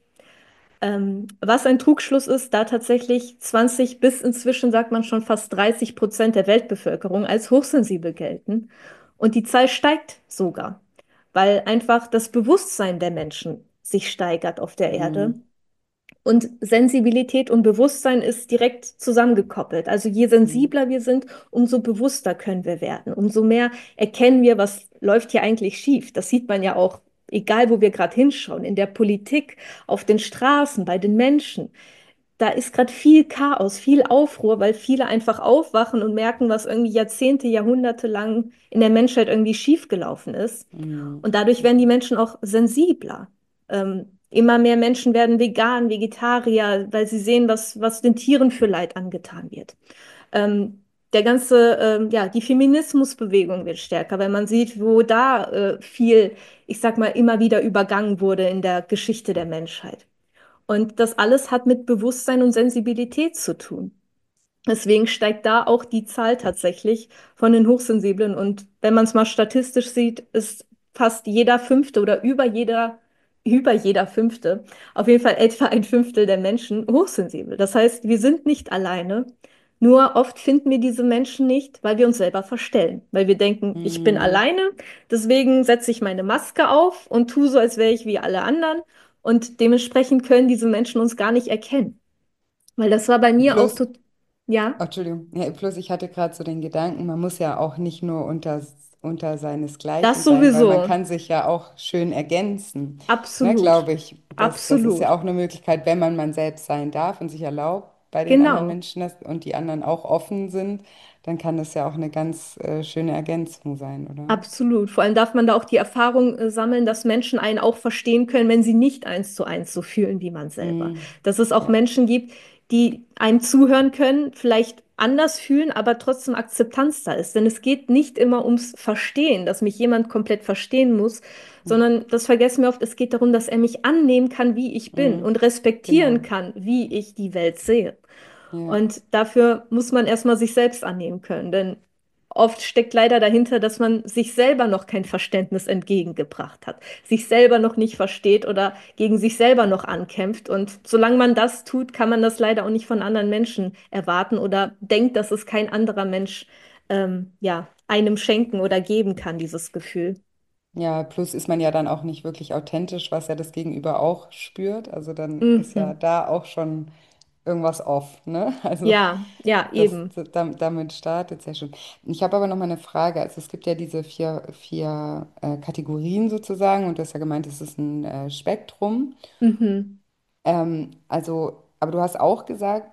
Ähm, was ein Trugschluss ist, da tatsächlich zwanzig bis inzwischen sagt man schon fast dreißig Prozent der Weltbevölkerung als hochsensibel gelten. Und die Zahl steigt sogar, weil einfach das Bewusstsein der Menschen sich steigert auf der Erde. hm, Und Sensibilität und Bewusstsein ist direkt zusammengekoppelt. Also je hm, sensibler wir sind, umso bewusster können wir werden. Umso mehr erkennen wir, was läuft hier eigentlich schief. Das sieht man ja auch, egal wo wir gerade hinschauen, in der Politik, auf den Straßen, bei den Menschen. Da ist gerade viel Chaos, viel Aufruhr, weil viele einfach aufwachen und merken, was irgendwie Jahrzehnte, Jahrhunderte lang in der Menschheit irgendwie schiefgelaufen ist. hm. Und dadurch werden die Menschen auch sensibler. Ähm, immer mehr Menschen werden vegan, Vegetarier, weil sie sehen, was, was den Tieren für Leid angetan wird. Ähm, der ganze, ähm, ja, die Feminismusbewegung wird stärker, weil man sieht, wo da äh, viel, ich sag mal, immer wieder übergangen wurde in der Geschichte der Menschheit. Und das alles hat mit Bewusstsein und Sensibilität zu tun. Deswegen steigt da auch die Zahl tatsächlich von den Hochsensiblen. Und wenn man es mal statistisch sieht, ist fast jeder Fünfte oder über jeder, über jeder Fünfte, auf jeden Fall etwa ein Fünftel der Menschen hochsensibel. Das heißt, wir sind nicht alleine. Nur oft finden wir diese Menschen nicht, weil wir uns selber verstellen. Weil wir denken, ich bin Hm. alleine, deswegen setze ich meine Maske auf und tue so, als wäre ich wie alle anderen. Und dementsprechend können diese Menschen uns gar nicht erkennen. Weil das war bei mir auch Plus, tot, ja. oh, Entschuldigung, ja, plus ich hatte gerade so den Gedanken, man muss ja auch nicht nur unter, unter Das seinesgleichen sein, weil man sowieso. kann sich ja auch schön ergänzen. Ne, Absolut. glaube ich. Das, das ist ja Absolut. auch eine Möglichkeit, wenn man man selbst sein darf und sich erlaubt bei den anderen Genau. Menschen das, und die anderen auch offen sind, dann kann das ja auch eine ganz äh, schöne Ergänzung sein, oder? Absolut. Vor allem darf man da auch die Erfahrung äh, sammeln, dass Menschen einen auch verstehen können, wenn sie nicht eins zu eins so fühlen wie man selber. Hm, Dass es auch ja. Menschen gibt, die einem zuhören können, vielleicht anders fühlen, aber trotzdem Akzeptanz da ist. Denn es geht nicht immer ums Verstehen, dass mich jemand komplett verstehen muss, sondern das vergessen wir oft, es geht darum, dass er mich annehmen kann, wie ich bin Hm, und respektieren genau. kann, wie ich die Welt sehe. Ja. Und dafür muss man erstmal sich selbst annehmen können, denn oft steckt leider dahinter, dass man sich selber noch kein Verständnis entgegengebracht hat, sich selber noch nicht versteht oder gegen sich selber noch ankämpft. Und solange man das tut, kann man das leider auch nicht von anderen Menschen erwarten oder denkt, dass es kein anderer Mensch ähm, ja, einem schenken oder geben kann, dieses Gefühl. Ja, plus ist man ja dann auch nicht wirklich authentisch, was ja das Gegenüber auch spürt. Also dann ist ja Mhm. da auch schon irgendwas off, ne? Also Ja, ja, das, eben. damit, damit startet es ja schon. Ich habe aber noch mal eine Frage. Also es gibt ja diese vier, vier äh, Kategorien sozusagen und du hast ja gemeint, es ist ein äh, Spektrum. Mhm. Ähm, also, aber du hast auch gesagt,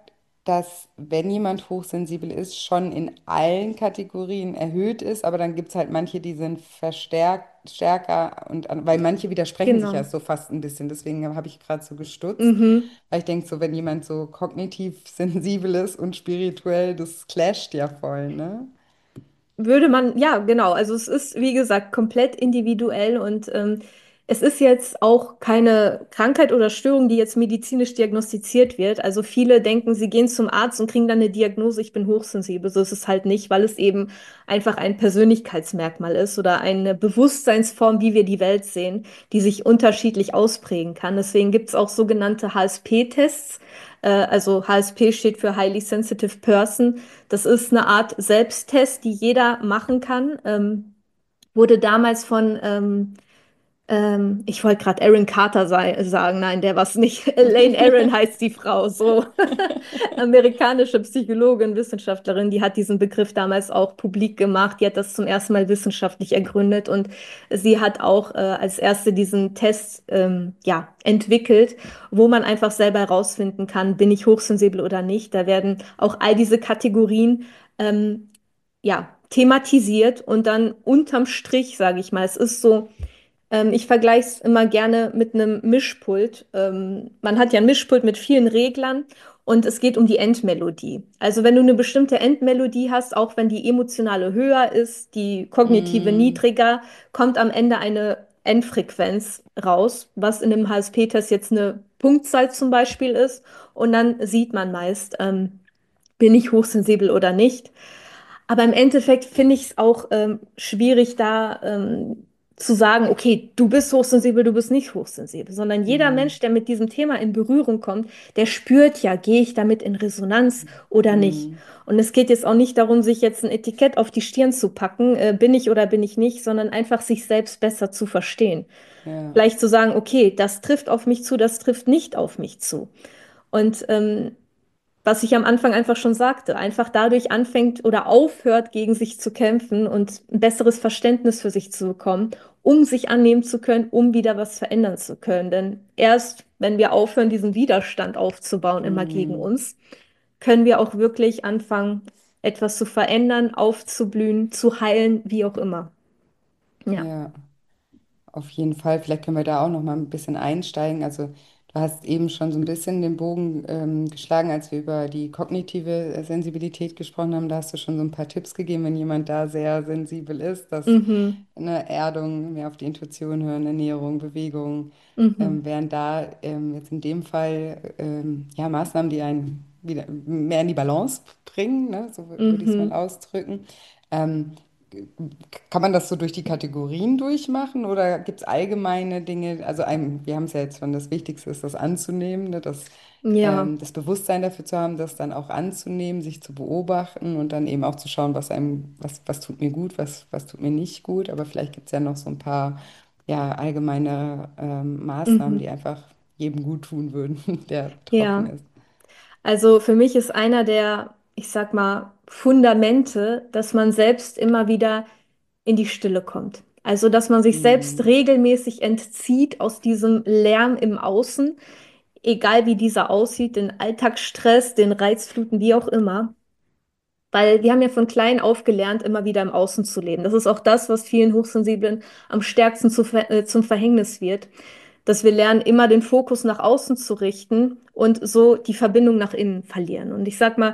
dass wenn jemand hochsensibel ist, schon in allen Kategorien erhöht ist, aber dann gibt es halt manche, die sind verstärkt, stärker und an- weil manche widersprechen sich ja Genau. so fast ein bisschen. Deswegen habe ich gerade so gestutzt, Mhm. weil ich denke, so wenn jemand so kognitiv sensibel ist und spirituell, das clasht ja voll, ne? Würde man, ja, genau. Also es ist, wie gesagt, komplett individuell und ähm, es ist jetzt auch keine Krankheit oder Störung, die jetzt medizinisch diagnostiziert wird. Also viele denken, sie gehen zum Arzt und kriegen dann eine Diagnose, ich bin hochsensibel. So ist es halt nicht, weil es eben einfach ein Persönlichkeitsmerkmal ist oder eine Bewusstseinsform, wie wir die Welt sehen, die sich unterschiedlich ausprägen kann. Deswegen gibt es auch sogenannte H S P-Tests. Äh, also H S P steht für Highly Sensitive Person. Das ist eine Art Selbsttest, die jeder machen kann. Ähm, wurde damals von ähm, ähm, ich wollte gerade Aaron Carter sei, sagen, nein, der war's nicht. Elaine Aaron heißt die Frau, so amerikanische Psychologin, Wissenschaftlerin, die hat diesen Begriff damals auch publik gemacht. Die hat das zum ersten Mal wissenschaftlich ergründet und sie hat auch äh, als erste diesen Test ähm, ja, entwickelt, wo man einfach selber herausfinden kann, bin ich hochsensibel oder nicht. Da werden auch all diese Kategorien ähm, ja, thematisiert und dann unterm Strich, sage ich mal, es ist so, ähm, ich vergleiche es immer gerne mit einem Mischpult. Ähm, man hat ja ein Mischpult mit vielen Reglern und es geht um die Endmelodie. Also wenn du eine bestimmte Endmelodie hast, auch wenn die emotionale höher ist, die kognitive Mm, niedriger, kommt am Ende eine Endfrequenz raus, was in dem H S P-Test jetzt eine Punktzahl zum Beispiel ist. Und dann sieht man meist, ähm, bin ich hochsensibel oder nicht. Aber im Endeffekt finde ich es auch ähm, schwierig, da ähm, zu sagen, okay, du bist hochsensibel, du bist nicht hochsensibel, sondern jeder mm, Mensch, der mit diesem Thema in Berührung kommt, der spürt ja, gehe ich damit in Resonanz oder nicht. mm, Und es geht jetzt auch nicht darum, sich jetzt ein Etikett auf die Stirn zu packen, äh, bin ich oder bin ich nicht, sondern einfach sich selbst besser zu verstehen. ja, Vielleicht zu sagen, okay, das trifft auf mich zu, das trifft nicht auf mich zu. Und ähm, was ich am Anfang einfach schon sagte, einfach dadurch anfängt oder aufhört, gegen sich zu kämpfen und ein besseres Verständnis für sich zu bekommen, um sich annehmen zu können, um wieder was verändern zu können. Denn erst wenn wir aufhören, diesen Widerstand aufzubauen, immer gegen mm, uns, können wir auch wirklich anfangen, etwas zu verändern, aufzublühen, zu heilen, wie auch immer. Ja. ja. Auf jeden Fall, vielleicht können wir da auch noch mal ein bisschen einsteigen. Also du hast eben schon so ein bisschen den Bogen ähm, geschlagen, als wir über die kognitive äh, Sensibilität gesprochen haben. Da hast du schon so ein paar Tipps gegeben, wenn jemand da sehr sensibel ist, dass Mhm. eine Erdung, mehr auf die Intuition hören, Ernährung, Bewegung, ähm, Mhm. wären da ähm, jetzt in dem Fall ähm, ja Maßnahmen, die einen wieder mehr in die Balance bringen, ne? So wür- würde ich es mal Mhm. ausdrücken. Ähm, Kann man das so durch die Kategorien durchmachen oder gibt es allgemeine Dinge? Also ein, wir haben es ja jetzt schon, das Wichtigste ist, das anzunehmen, ne? Das, Ja. ähm, das Bewusstsein dafür zu haben, das dann auch anzunehmen, sich zu beobachten und dann eben auch zu schauen, was einem, was, was tut mir gut, was, was tut mir nicht gut. Aber vielleicht gibt es ja noch so ein paar ja, allgemeine ähm, Maßnahmen, die Mhm. einfach jedem gut tun würden, der betroffen Ja. ist. Also für mich ist einer der, ich sag mal, Fundamente, dass man selbst immer wieder in die Stille kommt. Also, dass man sich selbst Mm, regelmäßig entzieht aus diesem Lärm im Außen, egal wie dieser aussieht, den Alltagsstress, den Reizfluten, wie auch immer. Weil wir haben ja von klein auf gelernt, immer wieder im Außen zu leben. Das ist auch das, was vielen Hochsensiblen am stärksten zu, ver- äh, zum Verhängnis wird, dass wir lernen, immer den Fokus nach außen zu richten und so die Verbindung nach innen verlieren. Und ich sag mal,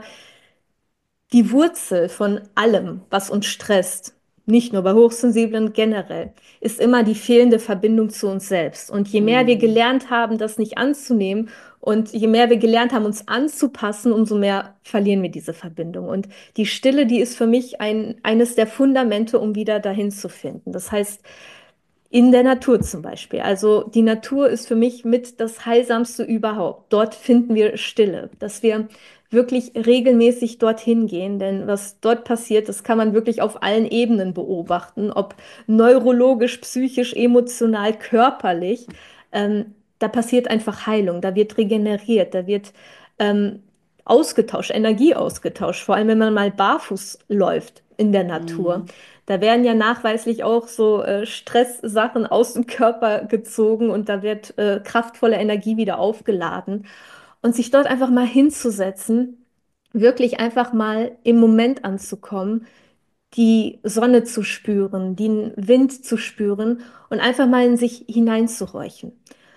die Wurzel von allem, was uns stresst, nicht nur bei Hochsensiblen generell, ist immer die fehlende Verbindung zu uns selbst. Und je mehr wir mm, gelernt haben, das nicht anzunehmen und je mehr wir gelernt haben, uns anzupassen, umso mehr verlieren wir diese Verbindung. Und die Stille, die ist für mich ein, eines der Fundamente, um wieder dahin zu finden. Das heißt, in der Natur zum Beispiel. Also die Natur ist für mich mit das Heilsamste überhaupt. Dort finden wir Stille, dass wir wirklich regelmäßig dorthin gehen, denn was dort passiert, das kann man wirklich auf allen Ebenen beobachten, ob neurologisch, psychisch, emotional, körperlich. Ähm, Da passiert einfach Heilung, da wird regeneriert, da wird ähm, ausgetauscht, Energie ausgetauscht, vor allem wenn man mal barfuß läuft in der Natur. mm, Da werden ja nachweislich auch so äh, Stresssachen aus dem Körper gezogen und da wird äh, kraftvolle Energie wieder aufgeladen. Und sich dort einfach mal hinzusetzen wirklich einfach mal im Moment anzukommen, die Sonne zu spüren, den Wind zu spüren und einfach mal in sich hineinzuhorchen.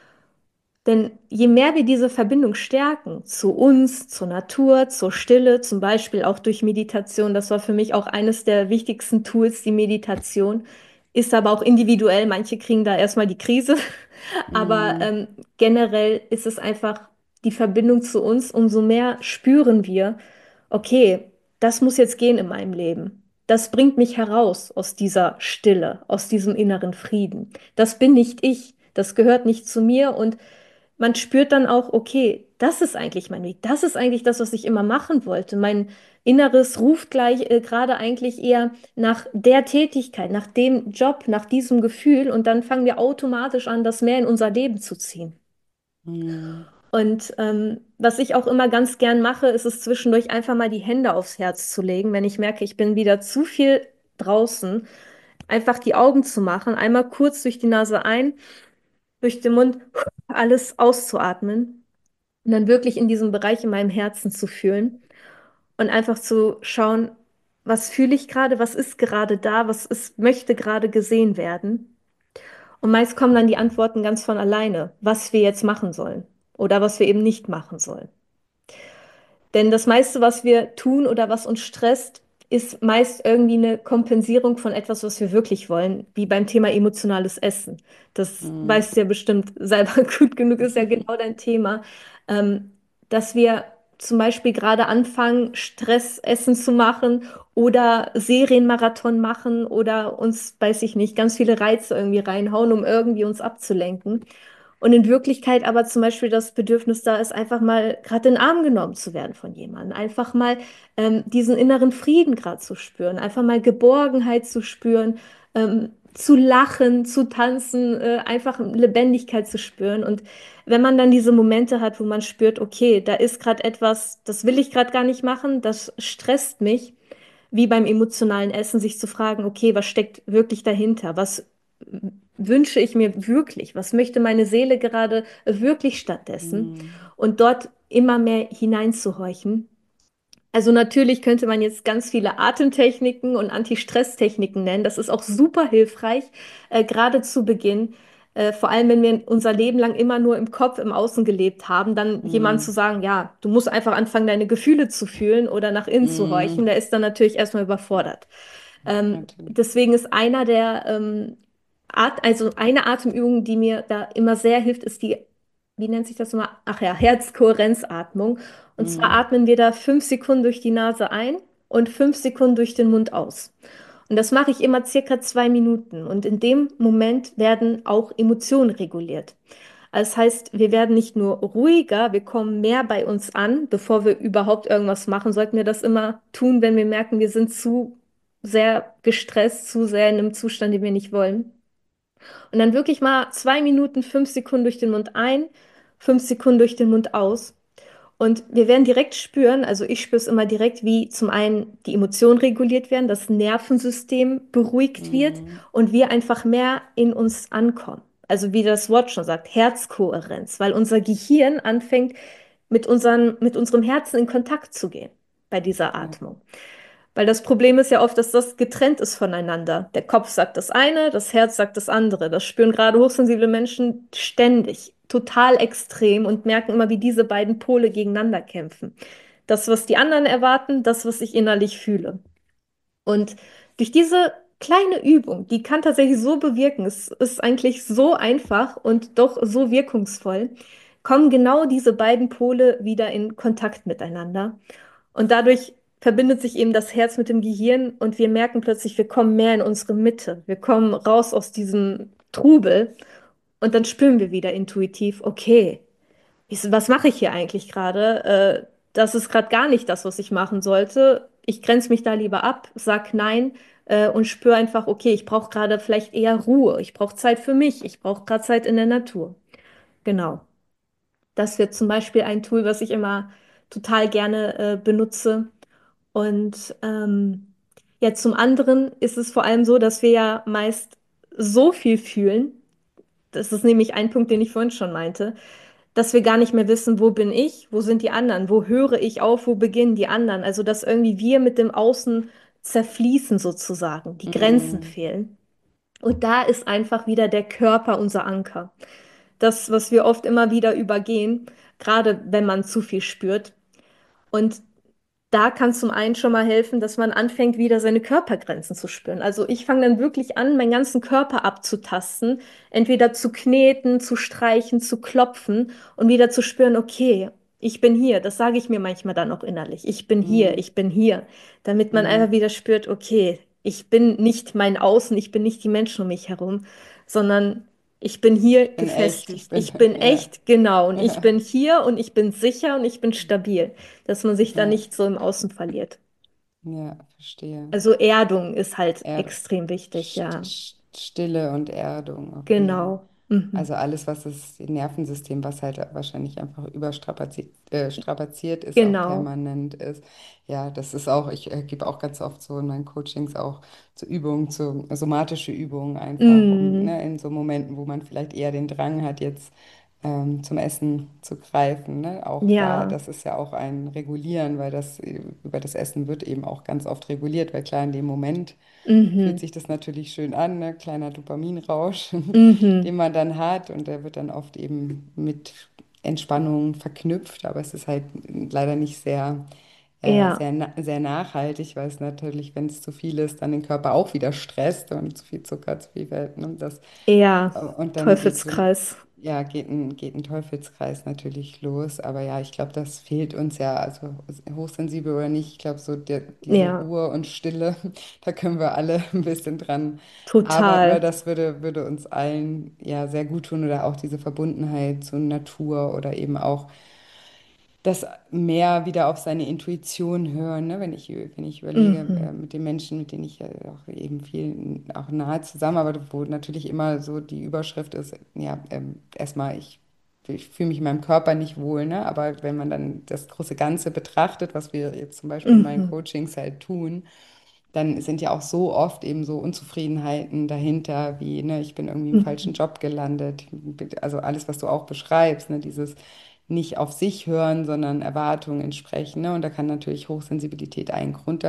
Denn je mehr wir diese Verbindung stärken zu uns, zur Natur, zur Stille, zum Beispiel auch durch Meditation, das war für mich auch eines der wichtigsten Tools, die Meditation, ist aber auch individuell. Manche kriegen da erstmal die Krise, aber Mm, ähm, generell ist es einfach die Verbindung zu uns. Umso mehr spüren wir, okay, das muss jetzt gehen in meinem Leben. Das bringt mich heraus aus dieser Stille, aus diesem inneren Frieden. Das bin nicht ich. Das gehört nicht zu mir und man spürt dann auch, okay, das ist eigentlich mein Weg, das ist eigentlich das, was ich immer machen wollte. Mein Inneres ruft gleich äh, gerade eigentlich eher nach der Tätigkeit, nach dem Job, nach diesem Gefühl und dann fangen wir automatisch an, das mehr in unser Leben zu ziehen. mm, Und ähm, was ich auch immer ganz gern mache, ist es zwischendurch einfach mal die Hände aufs Herz zu legen, wenn ich merke, ich bin wieder zu viel draußen, einfach die Augen zu machen, einmal kurz durch die Nase ein, durch den Mund alles auszuatmen und dann wirklich in diesem Bereich in meinem Herzen zu fühlen und einfach zu schauen, was fühle ich gerade, was ist gerade da, was ist, möchte gerade gesehen werden. Und meist kommen dann die Antworten ganz von alleine, was wir jetzt machen sollen oder was wir eben nicht machen sollen. Denn das meiste, was wir tun oder was uns stresst, ist meist irgendwie eine Kompensierung von etwas, was wir wirklich wollen, wie beim Thema emotionales Essen. Das mm, weißt du ja bestimmt selber gut genug, ist ja genau dein Thema, ähm, dass wir zum Beispiel gerade anfangen, Stressessen zu machen oder Serienmarathon machen oder uns, weiß ich nicht, ganz viele Reize irgendwie reinhauen, um irgendwie uns abzulenken. Und in Wirklichkeit aber zum Beispiel das Bedürfnis da ist, einfach mal gerade in den Arm genommen zu werden von jemandem, einfach mal ähm, diesen inneren Frieden gerade zu spüren, einfach mal Geborgenheit zu spüren, ähm, zu lachen, zu tanzen, äh, einfach Lebendigkeit zu spüren. Und wenn man dann diese Momente hat, wo man spürt, okay, da ist gerade etwas, das will ich gerade gar nicht machen, das stresst mich, wie beim emotionalen Essen, sich zu fragen, okay, was steckt wirklich dahinter? Was wünsche ich mir wirklich? Was möchte meine Seele gerade wirklich stattdessen? mm, Und dort immer mehr hineinzuhorchen. Also natürlich könnte man jetzt ganz viele Atemtechniken und Anti-Stress-Techniken nennen. Das ist auch super hilfreich, äh, gerade zu Beginn. Äh, vor allem, wenn wir unser Leben lang immer nur im Kopf, im Außen gelebt haben, dann jemand zu mm, sagen, ja, du musst einfach anfangen, deine Gefühle zu fühlen oder nach innen zu horchen, mm, der ist dann natürlich erstmal überfordert. Ähm, natürlich. deswegen ist einer der ähm, At also eine Atemübung, die mir da immer sehr hilft, ist die, wie nennt sich das nochmal? Ach ja, Herzkohärenzatmung. Und zwar Mm, atmen wir da fünf Sekunden durch die Nase ein und fünf Sekunden durch den Mund aus. Und das mache ich immer circa zwei Minuten. Und in dem Moment werden auch Emotionen reguliert. Das heißt, wir werden nicht nur ruhiger, wir kommen mehr bei uns an. Bevor wir überhaupt irgendwas machen, sollten wir das immer tun, wenn wir merken, wir sind zu sehr gestresst, zu sehr in einem Zustand, den wir nicht wollen. Und dann wirklich mal zwei Minuten, fünf Sekunden durch den Mund ein, fünf Sekunden durch den Mund aus. Und wir werden direkt spüren, also ich spüre es immer direkt, wie zum einen die Emotionen reguliert werden, das Nervensystem beruhigt wird mm, und wir einfach mehr in uns ankommen. Also wie das Wort schon sagt, Herzkohärenz, weil unser Gehirn anfängt, mit unseren, mit unserem Herzen in Kontakt zu gehen bei dieser ja. Atmung. Weil das Problem ist ja oft, dass das getrennt ist voneinander. Der Kopf sagt das eine, das Herz sagt das andere. Das spüren gerade hochsensible Menschen ständig, total extrem und merken immer, wie diese beiden Pole gegeneinander kämpfen. Das, was die anderen erwarten, das, was ich innerlich fühle. Und durch diese kleine Übung, die kann tatsächlich so bewirken, es ist eigentlich so einfach und doch so wirkungsvoll, kommen genau diese beiden Pole wieder in Kontakt miteinander. Und dadurch verbindet sich eben das Herz mit dem Gehirn und wir merken plötzlich, wir kommen mehr in unsere Mitte. Wir kommen raus aus diesem Trubel und dann spüren wir wieder intuitiv, okay, ich, was mache ich hier eigentlich gerade? Äh, das ist gerade gar nicht das, was ich machen sollte. Ich grenze mich da lieber ab, sag nein, äh, und spüre einfach, okay, ich brauche gerade vielleicht eher Ruhe. Ich brauche Zeit für mich. Ich brauche gerade Zeit in der Natur. Genau. Das wird zum Beispiel ein Tool, was ich immer total gerne äh, benutze. Und ähm, ja, zum anderen ist es vor allem so, dass wir ja meist so viel fühlen. Das ist nämlich ein Punkt, den ich vorhin schon meinte, dass wir gar nicht mehr wissen, wo bin ich, wo sind die anderen, wo höre ich auf, wo beginnen die anderen. Also dass irgendwie wir mit dem Außen zerfließen sozusagen, die Grenzen Mm, fehlen. Und da ist einfach wieder der Körper unser Anker. Das, was wir oft immer wieder übergehen, gerade wenn man zu viel spürt. Und da kann zum einen schon mal helfen, dass man anfängt, wieder seine Körpergrenzen zu spüren. Also ich fange dann wirklich an, meinen ganzen Körper abzutasten, entweder zu kneten, zu streichen, zu klopfen und wieder zu spüren, okay, ich bin hier. Das sage ich mir manchmal dann auch innerlich. Ich bin hier, mm, ich bin hier, damit man einfach mm. wieder spürt, okay, ich bin nicht mein Außen, ich bin nicht die Menschen um mich herum, sondern ich bin hier Bin echt, ich gefestigt. bin, Ich bin ja. echt, genau, und ich bin hier und ich bin sicher und ich bin stabil, dass man sich da Ja, nicht so im Außen verliert. ja, verstehe. Also Erdung ist halt Erd extrem wichtig, St ja. St Stille und Erdung, okay. Genau. Mhm. Also alles, was das Nervensystem, was halt wahrscheinlich einfach überstrapaziert äh, strapaziert ist, auch Genau. permanent ist. Ja, das ist auch, ich äh, gebe auch ganz oft so in meinen Coachings auch zu Übungen, zu somatische Übungen einfach, um Mhm. ne, in so Momenten, wo man vielleicht eher den Drang hat, jetzt ähm, zum Essen zu greifen. Ne? Auch da, Ja. das ist ja auch ein Regulieren, weil das äh, über das Essen wird eben auch ganz oft reguliert, weil klar, in dem Moment fühlt Mhm. sich das natürlich schön an, ne? Kleiner Dopaminrausch, den Mhm. man dann hat und der wird dann oft eben mit Entspannung verknüpft, aber es ist halt leider nicht sehr, äh, Ja. sehr, na sehr nachhaltig, weil es natürlich, wenn es zu viel ist, dann den Körper auch wieder stresst und zu viel Zucker, zu viel Fett, ne? Das, Ja. äh, und dann geht so, Teufelskreis. ja, geht ein, geht ein Teufelskreis natürlich los. Aber ja, ich glaube, das fehlt uns ja, also hochsensibel oder nicht. Ich glaube, so der, diese Ja. Ruhe und Stille, da können wir alle ein bisschen dran arbeiten, weil Total. das würde, würde uns allen ja sehr gut tun. Oder auch diese Verbundenheit zur Natur oder eben auch das mehr wieder auf seine Intuition hören, ne? Wenn ich, wenn ich überlege, äh, Mhm. mit den Menschen, mit denen ich ja auch eben viel auch nahe zusammenarbeite, wo natürlich immer so die Überschrift ist, ja, ähm, erstmal, ich, ich fühle mich in meinem Körper nicht wohl, ne? Aber wenn man dann das große Ganze betrachtet, was wir jetzt zum Beispiel in meinen Mhm. Coachings halt tun, dann sind ja auch so oft eben so Unzufriedenheiten dahinter, wie, ne, ich bin irgendwie im falschen Mhm. Job gelandet. Also alles, was du auch beschreibst, ne, dieses nicht auf sich hören, sondern Erwartungen entsprechen. Ne? Und da kann natürlich Hochsensibilität ein Grund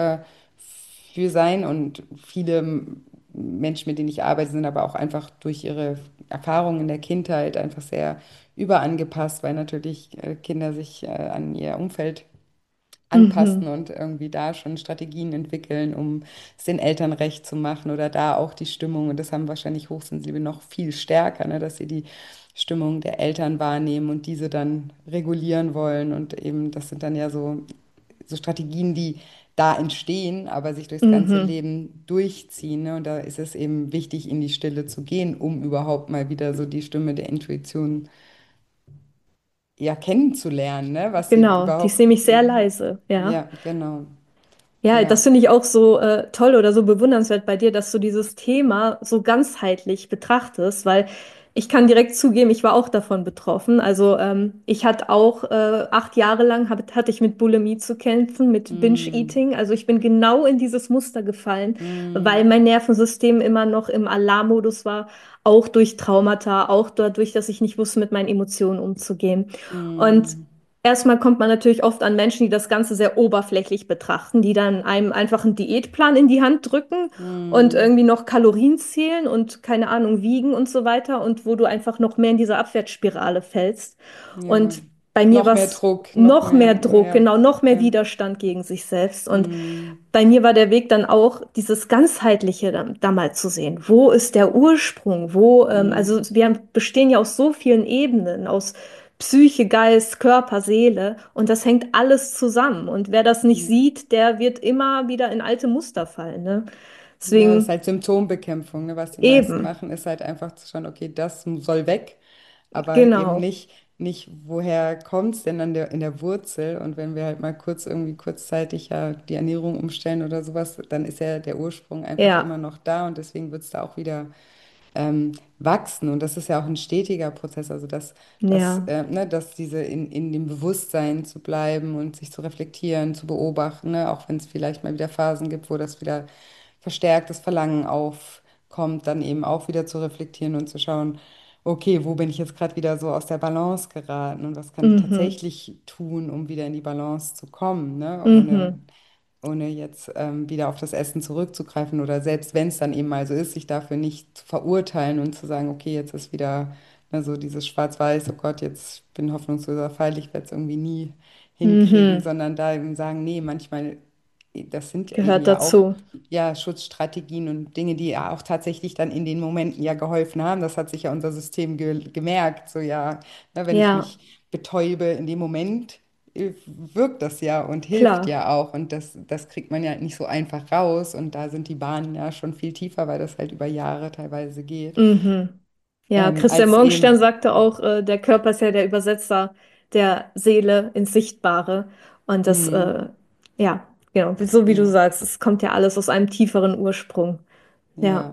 dafür sein. Und viele Menschen, mit denen ich arbeite, sind aber auch einfach durch ihre Erfahrungen in der Kindheit einfach sehr überangepasst, weil natürlich äh, Kinder sich äh, an ihr Umfeld anpassen Mhm. und irgendwie da schon Strategien entwickeln, um es den Eltern recht zu machen oder da auch die Stimmung. Und das haben wahrscheinlich Hochsensible noch viel stärker, ne, dass sie die Stimmung der Eltern wahrnehmen und diese dann regulieren wollen. Und eben, das sind dann ja so, so Strategien, die da entstehen, aber sich durchs ganze Mhm. Leben durchziehen. Ne? Und da ist es eben wichtig, in die Stille zu gehen, um überhaupt mal wieder so die Stimme der Intuition ja kennenzulernen, ne? Was sie Genau. Die ist überhaupt. nämlich sehr leise, ja. Ja, genau. Ja, Ja. das finde ich auch so äh, toll oder so bewundernswert bei dir, dass du dieses Thema so ganzheitlich betrachtest, weil ich kann direkt zugeben, ich war auch davon betroffen. Also ähm, ich hatte auch äh, acht Jahre lang hab, hatte ich mit Bulimie zu kämpfen, mit Mm, Binge-Eating. Also ich bin genau in dieses Muster gefallen, weil mm, mein Nervensystem immer noch im Alarmmodus war, auch durch Traumata, auch dadurch, dass ich nicht wusste, mit meinen Emotionen umzugehen. Und mm, erstmal kommt man natürlich oft an Menschen, die das Ganze sehr oberflächlich betrachten, die dann einem einfach einen Diätplan in die Hand drücken und mm. irgendwie noch Kalorien zählen und keine Ahnung wiegen und so weiter und wo du einfach noch mehr in dieser Abwärtsspirale fällst. Ja. Und bei mir Noch war mehr es Druck, noch noch mehr mehr, Druck, ja. genau, noch mehr Ja. Widerstand gegen sich selbst. Und Mm, bei mir war der Weg dann auch, dieses Ganzheitliche da, da mal zu sehen. Wo ist der Ursprung? Wo, ähm, mm, also wir bestehen ja aus so vielen Ebenen, aus Psyche, Geist, Körper, Seele und das hängt alles zusammen. Und wer das nicht ja. sieht, der wird immer wieder in alte Muster fallen, ne? Ja, das ist Deswegen halt Symptombekämpfung, ne? Was die meisten eben, machen, ist halt einfach zu schauen, okay, das soll weg, aber eben genau, nicht, nicht woher kommt es denn an der, in der Wurzel. Und wenn wir halt mal kurz irgendwie kurzzeitig ja die Ernährung umstellen oder sowas, dann ist ja der Ursprung einfach immer ja, noch da und deswegen wird es da auch wieder ähm, wachsen. Und das ist ja auch ein stetiger Prozess, also dass, dass, ja, äh, ne, dass diese in, in dem Bewusstsein zu bleiben und sich zu reflektieren, zu beobachten, ne, auch wenn es vielleicht mal wieder Phasen gibt, wo das wieder verstärktes Verlangen aufkommt, dann eben auch wieder zu reflektieren und zu schauen, okay, wo bin ich jetzt gerade wieder so aus der Balance geraten und was kann ich Mhm. tatsächlich tun, um wieder in die Balance zu kommen, ne? Ohne, Mhm. ohne jetzt ähm, wieder auf das Essen zurückzugreifen oder selbst wenn es dann eben mal so ist, sich dafür nicht zu verurteilen und zu sagen, okay, jetzt ist wieder ne, so dieses Schwarz-Weiß, oh Gott, jetzt bin hoffnungsloser Fall, ich werde es irgendwie nie hinkriegen, Mhm. sondern da eben sagen, nee, manchmal, das sind eben Gehört ja auch dazu. ja, Schutzstrategien und Dinge, die ja auch tatsächlich dann in den Momenten ja geholfen haben. Das hat sich ja unser System ge gemerkt. So ja, ne, wenn ich Ja, mich betäube in dem Moment, äh, wirkt das ja und hilft klar. ja auch. Und das, das kriegt man ja nicht so einfach raus. Und da sind die Bahnen ja schon viel tiefer, weil das halt über Jahre teilweise geht. Mhm. Ja, Ähm, Christian als Morgenstern eben, sagte auch, äh, der Körper ist ja der Übersetzer der Seele ins Sichtbare. Und das, hm, äh, ja, genau, so wie du ja, sagst, es kommt ja alles aus einem tieferen Ursprung. Ja, ja.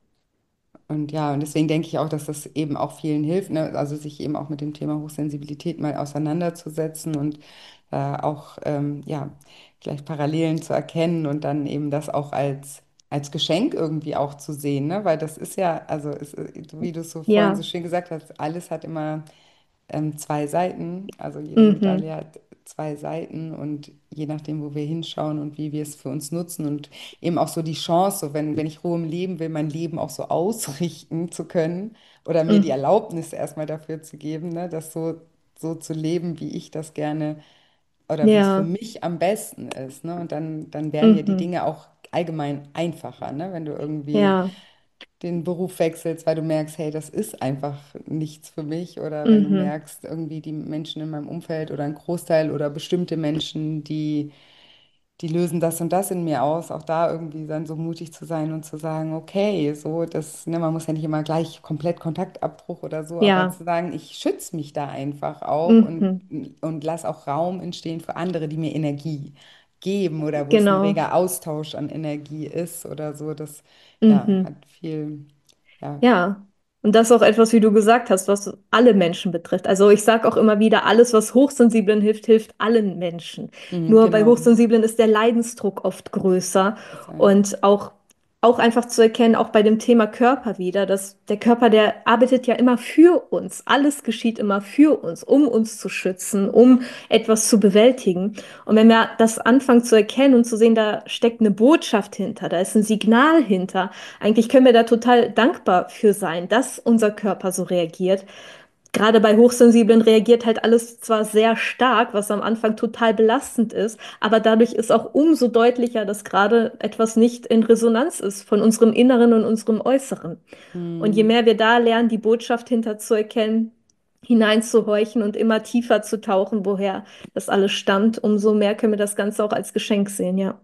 Und ja, und deswegen denke ich auch, dass das eben auch vielen hilft, ne? Also sich eben auch mit dem Thema Hochsensibilität mal auseinanderzusetzen und äh, auch ähm, ja, vielleicht Parallelen zu erkennen und dann eben das auch als, als Geschenk irgendwie auch zu sehen, ne? Weil das ist ja, also es, ist- wie du es so vorhin so ja, schön gesagt hast, alles hat immer ähm, zwei Seiten. Also jede mhm. Medaille hat zwei Seiten und je nachdem, wo wir hinschauen und wie wir es für uns nutzen und eben auch so die Chance, so wenn, wenn ich Ruhe im Leben will, mein Leben auch so ausrichten zu können oder mir die Mhm. Erlaubnis erstmal dafür zu geben, ne, das so, so zu leben, wie ich das gerne oder wie es für Ja, mich am besten ist. Ne? Und dann, dann werden ja die mhm. Dinge auch allgemein einfacher, ne? Wenn du irgendwie Ja, den Beruf wechselst, weil du merkst, hey, das ist einfach nichts für mich. Oder wenn du mhm. merkst, irgendwie die Menschen in meinem Umfeld oder ein Großteil oder bestimmte Menschen, die, die lösen das und das in mir aus, auch da irgendwie dann so mutig zu sein und zu sagen, okay, so, das, ne, man muss ja nicht immer gleich komplett Kontaktabbruch oder so, aber Ja, zu sagen, ich schütze mich da einfach auch und, mhm. und lass auch Raum entstehen für andere, die mir Energie geben oder wo es ein Genau. reger Austausch an Energie ist oder so, das ja, Mhm. hat viel, ja, Ja, und das ist auch etwas, wie du gesagt hast, was alle Menschen betrifft. Also ich sage auch immer wieder, alles, was Hochsensiblen hilft, hilft allen Menschen. mhm, Nur bei genau. Hochsensiblen ist der Leidensdruck oft größer Das, äh, und auch, auch einfach zu erkennen, auch bei dem Thema Körper wieder, dass der Körper, der arbeitet ja immer für uns. Alles geschieht immer für uns, um uns zu schützen, um etwas zu bewältigen. Und wenn wir das anfangen zu erkennen und zu sehen, da steckt eine Botschaft hinter, da ist ein Signal hinter, eigentlich können wir da total dankbar für sein, dass unser Körper so reagiert. Gerade bei Hochsensiblen reagiert halt alles zwar sehr stark, was am Anfang total belastend ist, aber dadurch ist auch umso deutlicher, dass gerade etwas nicht in Resonanz ist von unserem Inneren und unserem Äußeren. Und je hm, mehr wir da lernen, die Botschaft hinterzuerkennen, hineinzuhorchen und immer tiefer zu tauchen, woher das alles stammt, umso mehr können wir das Ganze auch als Geschenk sehen, ja.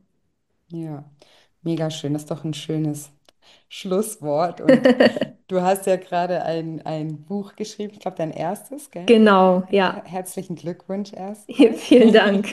ja, mega schön. Das ist doch ein schönes Schlusswort. Und du hast ja gerade ein, ein Buch geschrieben, ich glaube, dein erstes, gell? Genau, Her ja. herzlichen Glückwunsch erstmal. Vielen Dank.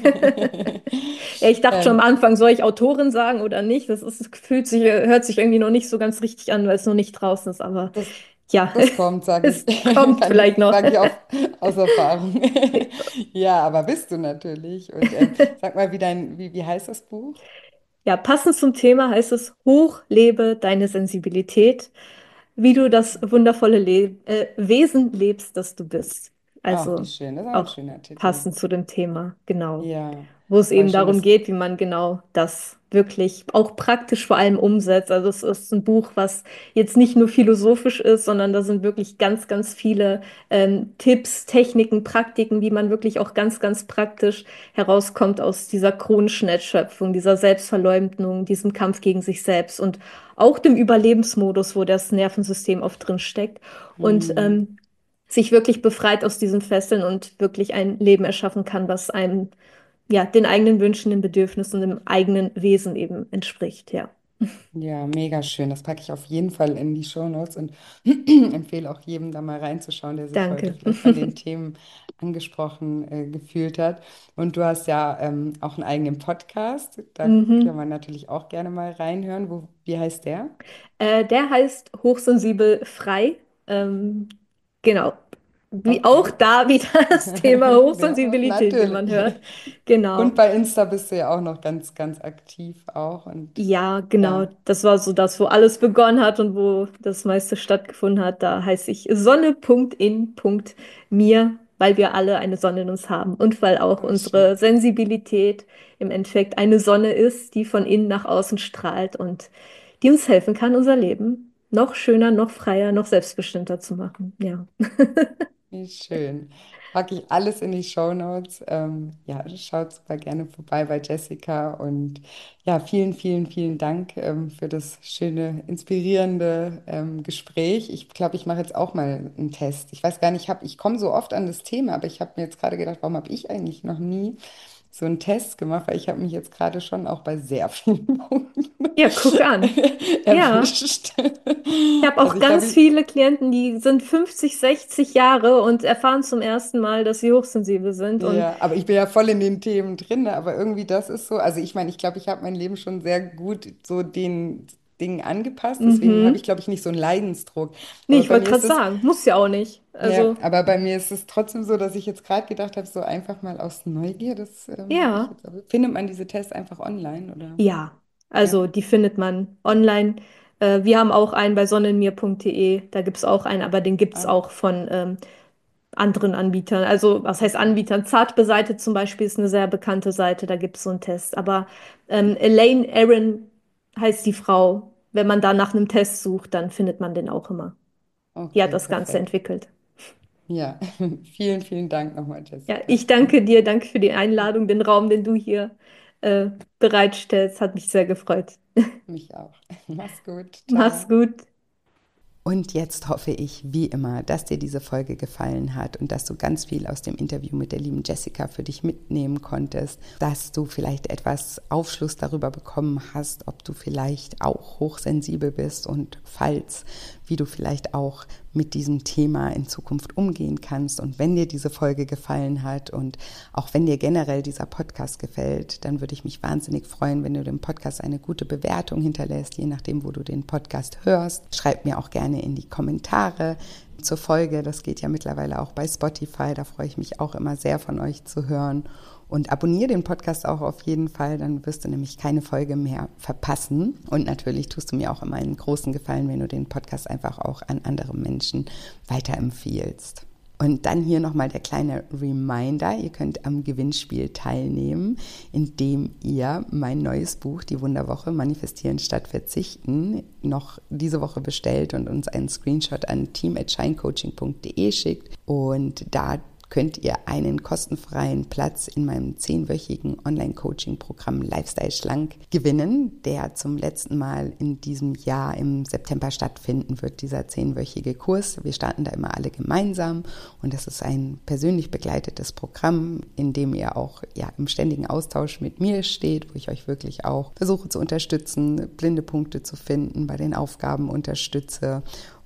Ja, ich dachte schon am Ähm, Anfang, soll ich Autorin sagen oder nicht? Das ist, fühlt sich, hört sich irgendwie noch nicht so ganz richtig an, weil es noch nicht draußen ist. Aber das, ja, das kommt, sage ich. es kommt Kann ich, vielleicht noch. sage ich auch aus Erfahrung. Ja, aber bist du natürlich. Und ähm, sag mal, wie dein, wie, wie heißt das Buch? Ja, passend zum Thema heißt es: Hochlebe deine Sensibilität, wie du das wundervolle Le äh, Wesen lebst, das du bist. Ach, wie Also schön. Das ist auch ein auch schöner Titel. passend zu dem Thema, genau. Ja, Wo es voll eben schön. darum Das, geht, wie man genau das wirklich auch praktisch vor allem umsetzt. Also es ist ein Buch, was jetzt nicht nur philosophisch ist, sondern da sind wirklich ganz, ganz viele ähm, Tipps, Techniken, Praktiken, wie man wirklich auch ganz, ganz praktisch herauskommt aus dieser chronischen Erschöpfung, dieser Selbstverleumdung, diesem Kampf gegen sich selbst und auch dem Überlebensmodus, wo das Nervensystem oft drin steckt. Und hm, ähm, sich wirklich befreit aus diesen Fesseln und wirklich ein Leben erschaffen kann, was einem ja, den eigenen Wünschen, den Bedürfnissen und dem eigenen Wesen eben entspricht, ja. ja, mega schön. Das packe ich auf jeden Fall in die Shownotes und empfehle auch jedem, da mal reinzuschauen, der sich heute Danke. vielleicht von den Themen angesprochen äh, gefühlt hat. Und du hast ja ähm, auch einen eigenen Podcast. Da kann Mhm. man natürlich auch gerne mal reinhören. Wo, wie heißt der? Äh, der heißt Hochsensibel frei. Ähm, genau. wie auch Okay. da wieder das Thema Ja, Hochsensibilität, wie man natürlich. hört. Und Genau. bei Insta bist du ja auch noch ganz, ganz aktiv auch. Und Ja, genau. ja, Das war so das, wo alles begonnen hat und wo das meiste stattgefunden hat. Da heiße ich sonne Punkt in Punkt mir, weil wir alle eine Sonne in uns haben und weil auch oh, schön. unsere Sensibilität im Endeffekt eine Sonne ist, die von innen nach außen strahlt und die uns helfen kann, unser Leben noch schöner, noch freier, noch selbstbestimmter zu machen. Ja. Wie schön. Packe ich alles in die Shownotes. Ähm, ja, schaut super gerne vorbei bei Jessica. Und ja, vielen, vielen, vielen Dank ähm, für das schöne, inspirierende ähm, Gespräch. Ich glaube, ich mache jetzt auch mal einen Test. Ich weiß gar nicht, ich, hab- ich komme so oft an das Thema, aber ich habe mir jetzt gerade gedacht, warum habe ich eigentlich noch nie so einen Test gemacht? Weil ich habe mich jetzt gerade schon auch bei sehr vielen Punkten Ja, guck an. Ja. erwischt. Ich habe Also auch ich glaube, ganz ich, viele Klienten, die sind fünfzig, sechzig Jahre und erfahren zum ersten Mal, dass sie hochsensibel sind. Und ja, aber ich bin ja voll in den Themen drin, ne? Aber irgendwie das ist so, also ich meine, ich glaube, ich habe mein Leben schon sehr gut so den Dingen angepasst, deswegen habe ich, mhm. glaube ich, nicht so einen Leidensdruck. Nee, Aber ich bei wollte mir gerade ist es, sagen, muss ja auch nicht. ja, Also, aber bei mir ist es trotzdem so, dass ich jetzt gerade gedacht habe, so einfach mal aus Neugier, das äh, mache ich ja, jetzt. Aber findet man diese Tests einfach online, oder? ja. Ja. Also, die findet man online. Äh, wir haben auch einen bei sonnenmir punkt de. Da gibt es auch einen, aber den gibt es Ah, auch von ähm, anderen Anbietern. Also, was heißt okay. Anbietern? Zartbeseitet zum Beispiel ist eine sehr bekannte Seite, da gibt es so einen Test. Aber ähm, Elaine Aaron heißt die Frau. Wenn man da nach einem Test sucht, dann findet man den auch immer. Die hat Okay, das Ganze perfekt. entwickelt. Ja, vielen, vielen Dank nochmal, Ja, Jessica. ich danke dir, danke für die Einladung, den Raum, den du hier äh, bereitstellst. Hat mich sehr gefreut. Mich auch. Mach's gut. Mach's Ciao. gut. Und jetzt hoffe ich, wie immer, dass dir diese Folge gefallen hat und dass du ganz viel aus dem Interview mit der lieben Jessica für dich mitnehmen konntest, dass du vielleicht etwas Aufschluss darüber bekommen hast, ob du vielleicht auch hochsensibel bist und falls, wie du vielleicht auch mit diesem Thema in Zukunft umgehen kannst. Und wenn dir diese Folge gefallen hat und auch wenn dir generell dieser Podcast gefällt, dann würde ich mich wahnsinnig freuen, wenn du dem Podcast eine gute Bewertung hinterlässt, je nachdem, wo du den Podcast hörst. Schreib mir auch gerne in die Kommentare zur Folge. Das geht ja mittlerweile auch bei Spotify. Da freue ich mich auch immer sehr, von euch zu hören. Und abonniere den Podcast auch auf jeden Fall, dann wirst du nämlich keine Folge mehr verpassen. Und natürlich tust du mir auch immer einen großen Gefallen, wenn du den Podcast einfach auch an andere Menschen weiterempfiehlst. Und dann hier nochmal der kleine Reminder, ihr könnt am Gewinnspiel teilnehmen, indem ihr mein neues Buch, Die Wunderwoche, Manifestieren statt Verzichten, noch diese Woche bestellt und uns einen Screenshot an team at shinecoaching punkt de schickt. Und da könnt ihr einen kostenfreien Platz in meinem zehnwöchigen Online-Coaching-Programm Lifestyle Schlank gewinnen, der zum letzten Mal in diesem Jahr im September stattfinden wird, dieser zehnwöchige Kurs. Wir starten da immer alle gemeinsam und das ist ein persönlich begleitetes Programm, in dem ihr auch ja, im ständigen Austausch mit mir steht, wo ich euch wirklich auch versuche zu unterstützen, blinde Punkte zu finden, bei den Aufgaben unterstütze.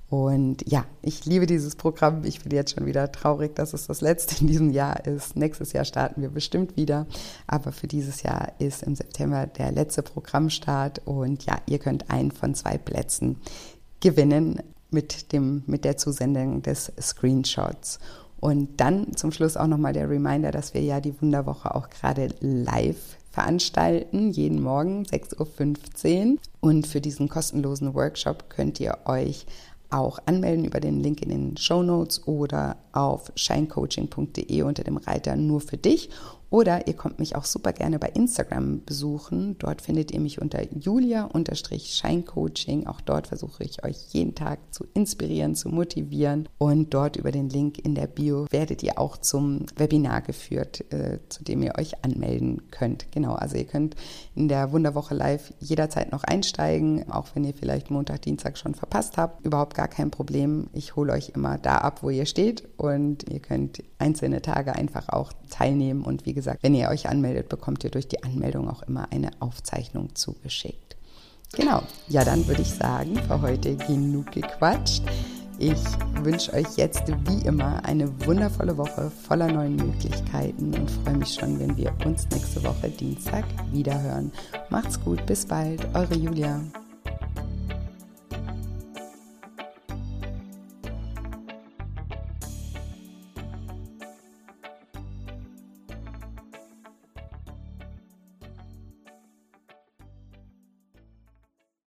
Und ja, ich liebe dieses Programm. Ich bin jetzt schon wieder traurig, dass es das letzte in diesem Jahr ist. Nächstes Jahr starten wir bestimmt wieder. Aber für dieses Jahr ist im September der letzte Programmstart. Und ja, ihr könnt einen von zwei Plätzen gewinnen mit dem, mit der Zusendung des Screenshots. Und dann zum Schluss auch nochmal der Reminder, dass wir ja die Wunderwoche auch gerade live veranstalten, jeden Morgen sechs Uhr fünfzehn. Und für diesen kostenlosen Workshop könnt ihr euch auch anmelden über den Link in den Shownotes oder auf shinecoaching punkt de unter dem Reiter Nur für dich. Oder ihr könnt mich auch super gerne bei Instagram besuchen. Dort findet ihr mich unter Julia-Shinecoaching. Auch dort versuche ich euch jeden Tag zu inspirieren, zu motivieren. Und dort über den Link in der Bio werdet ihr auch zum Webinar geführt, äh, zu dem ihr euch anmelden könnt. Genau, also ihr könnt in der Wunderwoche Live jederzeit noch einsteigen, auch wenn ihr vielleicht Montag, Dienstag schon verpasst habt. Überhaupt gar kein Problem. Ich hole euch immer da ab, wo ihr steht und ihr könnt einzelne Tage einfach auch teilnehmen. Und wie gesagt, wenn ihr euch anmeldet, bekommt ihr durch die Anmeldung auch immer eine Aufzeichnung zugeschickt. Genau, ja, dann würde ich sagen, für heute genug gequatscht. Ich wünsche euch jetzt wie immer eine wundervolle Woche voller neuen Möglichkeiten und freue mich schon, wenn wir uns nächste Woche Dienstag wiederhören. Macht's gut, bis bald, eure Julia.